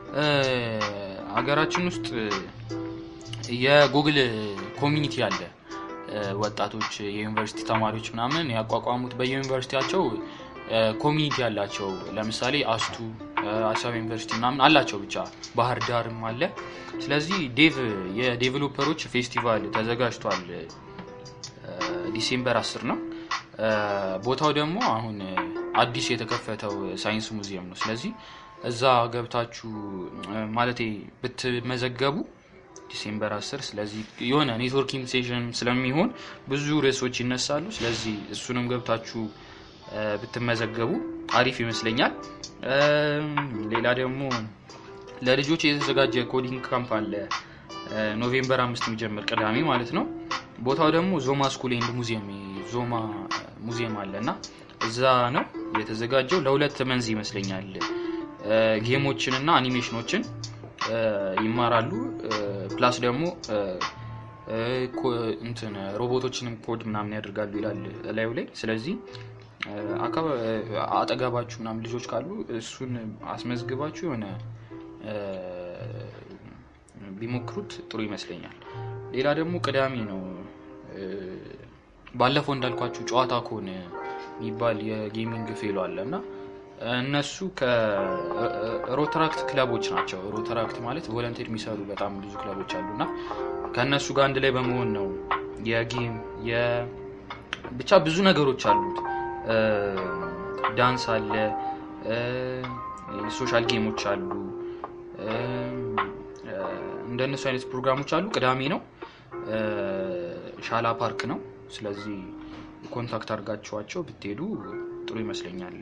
ሀገራችን ውስጥ የጉግል ኮሚኒቲ አለ ወጣቶች የዩኒቨርሲቲ ተማሪዎች ምናምን ያቋቋሙት በዩኒቨርሲቲያቸው ኮሚኒቲ አላቸው። ለምሳሌ አስቱ አሳብ ዩኒቨርሲቲ ምናምን አላቸው ብቻ ባህር ዳርም አለ። ስለዚህ ዴቭ የዴቨሎፐሮች ፌስቲቫል ተዘጋጅቷል ዲሴምበር አስር ነው። ቦታው ደግሞ አሁን አዲስ የተከፈተው ሳይንስ ሙዚየም ነው። ስለዚህ እዛ ገብታችሁ ማለቴ ብትመዘገቡ ዲሴምበር አስር ስለዚህ የሆነ ኔትወርኪንግ ሴሽን ስለሚሆን ብዙ ርዕሶች ይነሳሉ። ስለዚህ እሱንም ገብታችሁ ብትመዘገቡ አሪፍ ይመስለኛል። ሌላ ደግሞ ለልጆች የተዘጋጀ ኮዲንግ ካምፕ አለ ኖቬምበር አምስት የሚጀምር ቅዳሜ ማለት ነው። ቦታው ደግሞ ዞማ ስኩል ኤንድ ሙዚየም ዞማ ሙዚየም አለና እዛ ነው የተዘጋጀው። ለሁለት መንዝ ይመስለኛል ጌሞችን እና አኒሜሽኖችን ይማራሉ። ፕላስ ደግሞ እንትን ሮቦቶችንም ኮድ ምናምን ያደርጋሉ ይላል ላይው ላይ። ስለዚህ አጠገባችሁ ምናምን ልጆች ካሉ እሱን አስመዝግባችሁ የሆነ ቢሞክሩት ጥሩ ይመስለኛል። ሌላ ደግሞ ቅዳሜ ነው ባለፈው እንዳልኳችሁ ጨዋታ ኮን የሚባል የጌሚንግ ፌሎ አለና እነሱ ከሮተራክት ክለቦች ናቸው። ሮተራክት ማለት ቮለንቲር የሚሰሩ በጣም ብዙ ክለቦች አሉና ከነሱ ጋር አንድ ላይ በመሆን ነው የጌም የ ብቻ ብዙ ነገሮች አሉት። ዳንስ አለ፣ ሶሻል ጌሞች አሉ፣ እንደነሱ አይነት ፕሮግራሞች አሉ። ቅዳሜ ነው ሻላ ፓርክ ነው። ስለዚህ ኮንታክት አድርጋችኋቸው ብትሄዱ ጥሩ ይመስለኛል።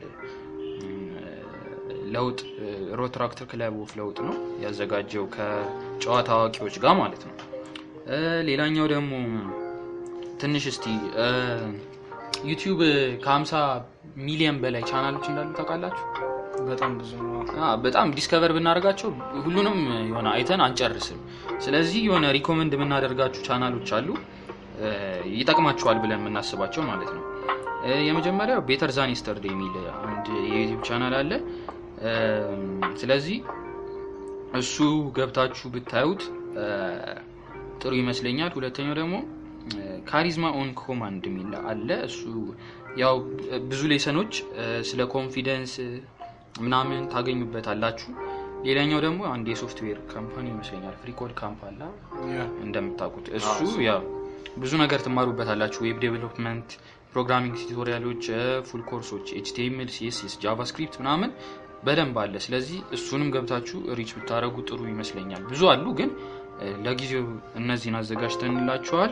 ለውጥ ሮተራክት ክለብ ኦፍ ለውጥ ነው ያዘጋጀው ከጨዋታ አዋቂዎች ጋር ማለት ነው። ሌላኛው ደግሞ ትንሽ እስቲ ዩቲዩብ ከ50 ሚሊዮን በላይ ቻናሎች እንዳሉ ታውቃላችሁ? በጣም ብዙ ነው። አዎ በጣም ዲስከቨር ብናደርጋቸው ሁሉንም የሆነ አይተን አንጨርስም። ስለዚህ የሆነ ሪኮመንድ የምናደርጋቸው ቻናሎች አሉ ይጠቅማቸዋል ብለን የምናስባቸው ማለት ነው። የመጀመሪያው ቤተር ዛን የስተርዴይ የሚል አንድ የዩቲዩብ ቻናል አለ። ስለዚህ እሱ ገብታችሁ ብታዩት ጥሩ ይመስለኛል። ሁለተኛው ደግሞ ካሪዝማ ኦን ኮማንድ የሚል አለ። እሱ ያው ብዙ ሌሰኖች ስለ ኮንፊደንስ ምናምን ታገኙበታላችሁ። ሌላኛው ደግሞ አንድ የሶፍትዌር ካምፓኒ ይመስለኛል ፍሪኮድ ካምፓኒ አለ እንደምታውቁት። እሱ ያው ብዙ ነገር ትማሩበታላችሁ። ዌብ ዴቨሎፕመንት፣ ፕሮግራሚንግ ቱቶሪያሎች፣ ፉል ኮርሶች፣ ኤችቲኤምኤል፣ ሲኤስኤስ፣ ጃቫስክሪፕት ምናምን በደንብ አለ። ስለዚህ እሱንም ገብታችሁ ሪች ብታረጉ ጥሩ ይመስለኛል። ብዙ አሉ ግን ለጊዜው እነዚህን አዘጋጅተንላችኋል።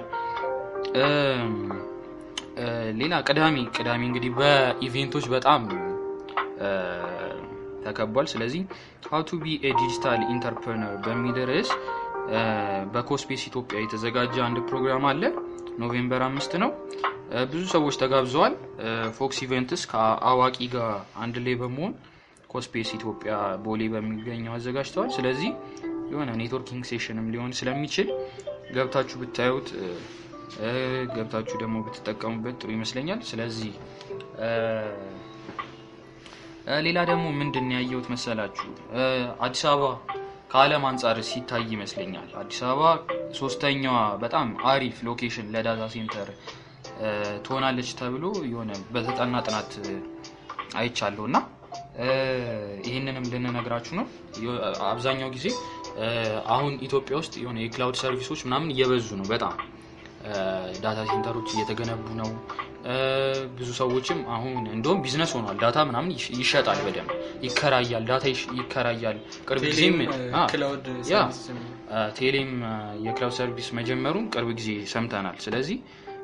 ሌላ ቅዳሜ ቅዳሜ እንግዲህ በኢቨንቶች በጣም ተከቧል። ስለዚህ how to be a digital entrepreneur በሚል ርዕስ በኮስፔስ ኢትዮጵያ የተዘጋጀ አንድ ፕሮግራም አለ። ኖቬምበር አምስት ነው። ብዙ ሰዎች ተጋብዘዋል። ፎክስ ኢቨንትስ ከአዋቂ ጋር አንድ ላይ በመሆን ኮስፔስ ኢትዮጵያ ቦሌ በሚገኘው አዘጋጅተዋል። ስለዚህ የሆነ ኔትወርኪንግ ሴሽንም ሊሆን ስለሚችል ገብታችሁ ብታዩት ገብታችሁ ደግሞ ብትጠቀሙበት ጥሩ ይመስለኛል። ስለዚህ ሌላ ደግሞ ምንድነው ያየሁት መሰላችሁ? አዲስ አበባ ከዓለም አንፃር ሲታይ ይመስለኛል አዲስ አበባ ሶስተኛዋ በጣም አሪፍ ሎኬሽን ለዳታ ሴንተር ትሆናለች ተብሎ የሆነ በተጠና ጥናት አይቻለውና ይሄንንም ልንነግራችሁ ነው። አብዛኛው ጊዜ አሁን ኢትዮጵያ ውስጥ የሆነ የክላውድ ሰርቪሶች ምናምን እየበዙ ነው። በጣም ዳታ ሴንተሮች እየተገነቡ ነው። ብዙ ሰዎችም አሁን እንደውም ቢዝነስ ሆኗል። ዳታ ምናምን ይሸጣል፣ በደንብ ይከራያል፣ ዳታ ይከራያል። ቅርብ ጊዜም ክላውድ ሰርቪስ ቴሌም የክላውድ ሰርቪስ መጀመሩን ቅርብ ጊዜ ሰምተናል። ስለዚህ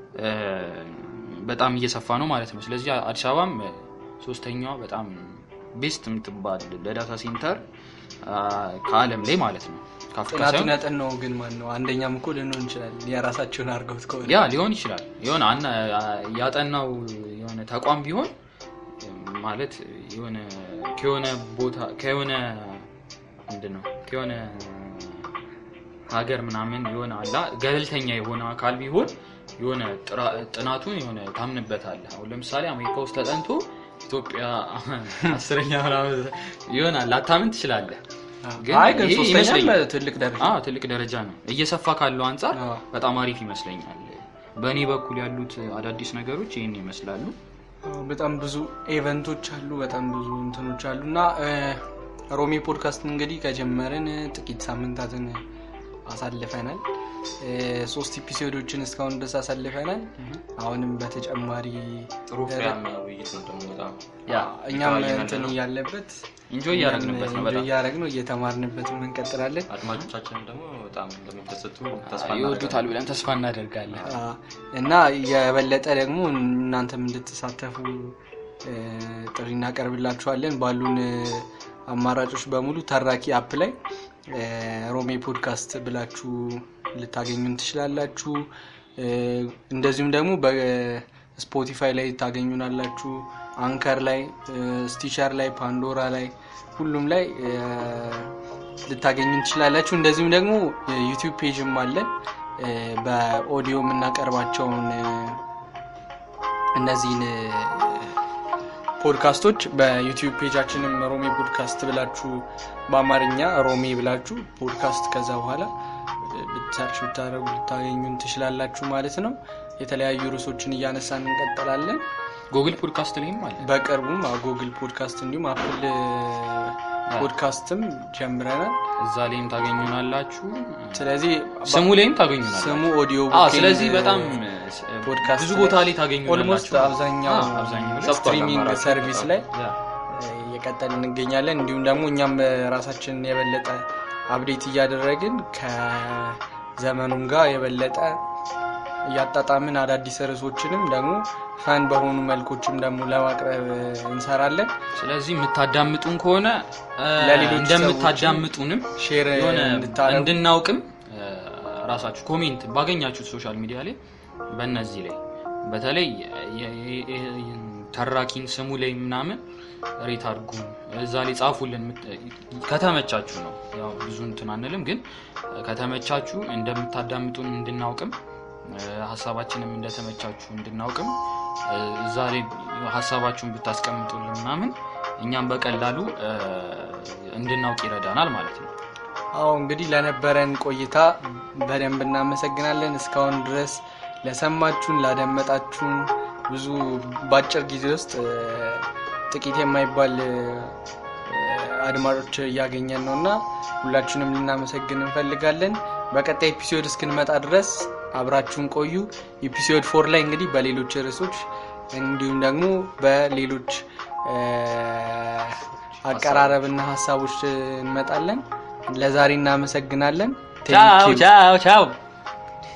በጣም እየሰፋ ነው ማለት ነው። ስለዚህ አዲስ አበባም ሶስተኛዋ በጣም ቤስት የምትባል ለዳታ ሴንተር ከዓለም ላይ ማለት ነው። ካፍካ ሳይሆን ያጠናው ግን ማን ነው? አንደኛም እኮ ልንሆን ይችላል። የራሳቸውን አርገውት ከሆነ ያ ሊሆን ይችላል። የሆነ አና ያጠናው የሆነ ተቋም ቢሆን ማለት የሆነ ከሆነ ቦታ ከሆነ ምንድነው ከሆነ ሀገር ምናምን የሆነ አላ ገለልተኛ የሆነ አካል ቢሆን የሆነ ጥናቱን የሆነ ታምንበታለህ። አሁን ለምሳሌ አሜሪካ ውስጥ ተጠንቶ ኢትዮጵያ አስረኛ ምናምን ይሆናል ላታምን ትችላለህ። አይ ግን ሶስተኛ ትልቅ ደረጃ አዎ ትልቅ ደረጃ ነው። እየሰፋ ካለው አንፃር በጣም አሪፍ ይመስለኛል። በእኔ በኩል ያሉት አዳዲስ ነገሮች ይሄን ይመስላሉ። በጣም ብዙ ኢቨንቶች አሉ፣ በጣም ብዙ እንትኖች አሉና ሮሚ ፖድካስት እንግዲህ ከጀመረን ጥቂት ሳምንታትን አሳልፈናል። ሶስት ኤፒሶዶችን እስካሁን ድረስ አሳልፈናል። አሁንም በተጨማሪ ጥሩ ፍሬያማ ውይይት ነው በጣም ያ እኛም እንትን ያለበት ኢንጆይ ያደረግንበት ነው። በጣም ያደረግነው እየተማርንበት ምን እንቀጥላለን። አድማጮቻችን ደግሞ በጣም እንደምትደሰቱ ተስፋ ይወዱታል ብለን ተስፋ እናደርጋለን እና የበለጠ ደግሞ እናንተም እንድትሳተፉ ጥሪ እናቀርብላችኋለን። ባሉን አማራጮች በሙሉ ተራኪ አፕ ላይ ሮሜ ፖድካስት ብላችሁ ልታገኙን ትችላላችሁ። እንደዚሁም ደግሞ በስፖቲፋይ ላይ ታገኙናላችሁ፣ አንከር ላይ፣ ስቲቸር ላይ፣ ፓንዶራ ላይ ሁሉም ላይ ልታገኙን ትችላላችሁ። እንደዚሁም ደግሞ ዩቲዩብ ፔጅም አለን በኦዲዮ የምናቀርባቸውን እነዚህን ፖድካስቶች በዩቲዩብ ፔጃችንም ሮሜ ፖድካስት ብላችሁ በአማርኛ ሮሜ ብላችሁ ፖድካስት ከዛ በኋላ ብቻችሁ ታረጉ ልታገኙን ትችላላችሁ ማለት ነው። የተለያዩ ርዕሶችን እያነሳን እንቀጥላለን። ጉግል ፖድካስት ላይም አለ በቅርቡም ጉግል ፖድካስት እንዲሁም አፕል ፖድካስትም ጀምረናል። እዛ ላይም ታገኙናላችሁ። ስለዚህ ስሙ ላይም ታገኙናላችሁ። ስሙ ኦዲዮ ቡክ። አዎ ስለዚህ በጣም ፖድካስት ብዙ ቦታ ላይ ታገኙናላችሁ። ኦልሞስት አብዛኛው አብዛኛው ስትሪሚንግ ሰርቪስ ላይ እየቀጠልን እንገኛለን። እንዲሁም ደግሞ እኛም ራሳችንን የበለጠ አፕዴት እያደረግን ከዘመኑም ጋር የበለጠ ያጣጣምን አዳዲስ ርዕሶችንም ደግሞ ፋን በሆኑ መልኮችም ደግሞ ለማቅረብ እንሰራለን። ስለዚህ የምታዳምጡን ከሆነ ለሌሎች እንደምታዳምጡንም ሼር እንድናውቅም ራሳችሁ ኮሜንት ባገኛችሁት ሶሻል ሚዲያ ላይ በእነዚህ ላይ በተለይ ተራኪን ስሙ ላይ ምናምን ሬት አድርጉን፣ እዛ ላይ ጻፉልን ከተመቻችሁ ነው። ያው ብዙ እንትን አንልም፣ ግን ከተመቻችሁ እንደምታዳምጡን እንድናውቅም ሐሳባችንም እንደተመቻችሁ እንድናውቅም እዛ ላይ ሐሳባችሁን ብታስቀምጡልን ምናምን እኛም በቀላሉ እንድናውቅ ይረዳናል ማለት ነው። አዎ እንግዲህ ለነበረን ቆይታ በደንብ እናመሰግናለን። እስካሁን ድረስ ለሰማችሁን ላደመጣችሁን ብዙ ባጭር ጊዜ ውስጥ ጥቂት የማይባል አድማጮች እያገኘን ነውና ሁላችሁንም ልናመሰግን እንፈልጋለን። በቀጣይ ኤፒሶድ እስክንመጣ ድረስ አብራችሁን ቆዩ። ኤፒሶድ ፎር ላይ እንግዲህ በሌሎች ርዕሶች እንዲሁም ደግሞ በሌሎች አቀራረብና ሐሳቦች እንመጣለን። ለዛሬ እናመሰግናለን። ቻው ቻው ቻው።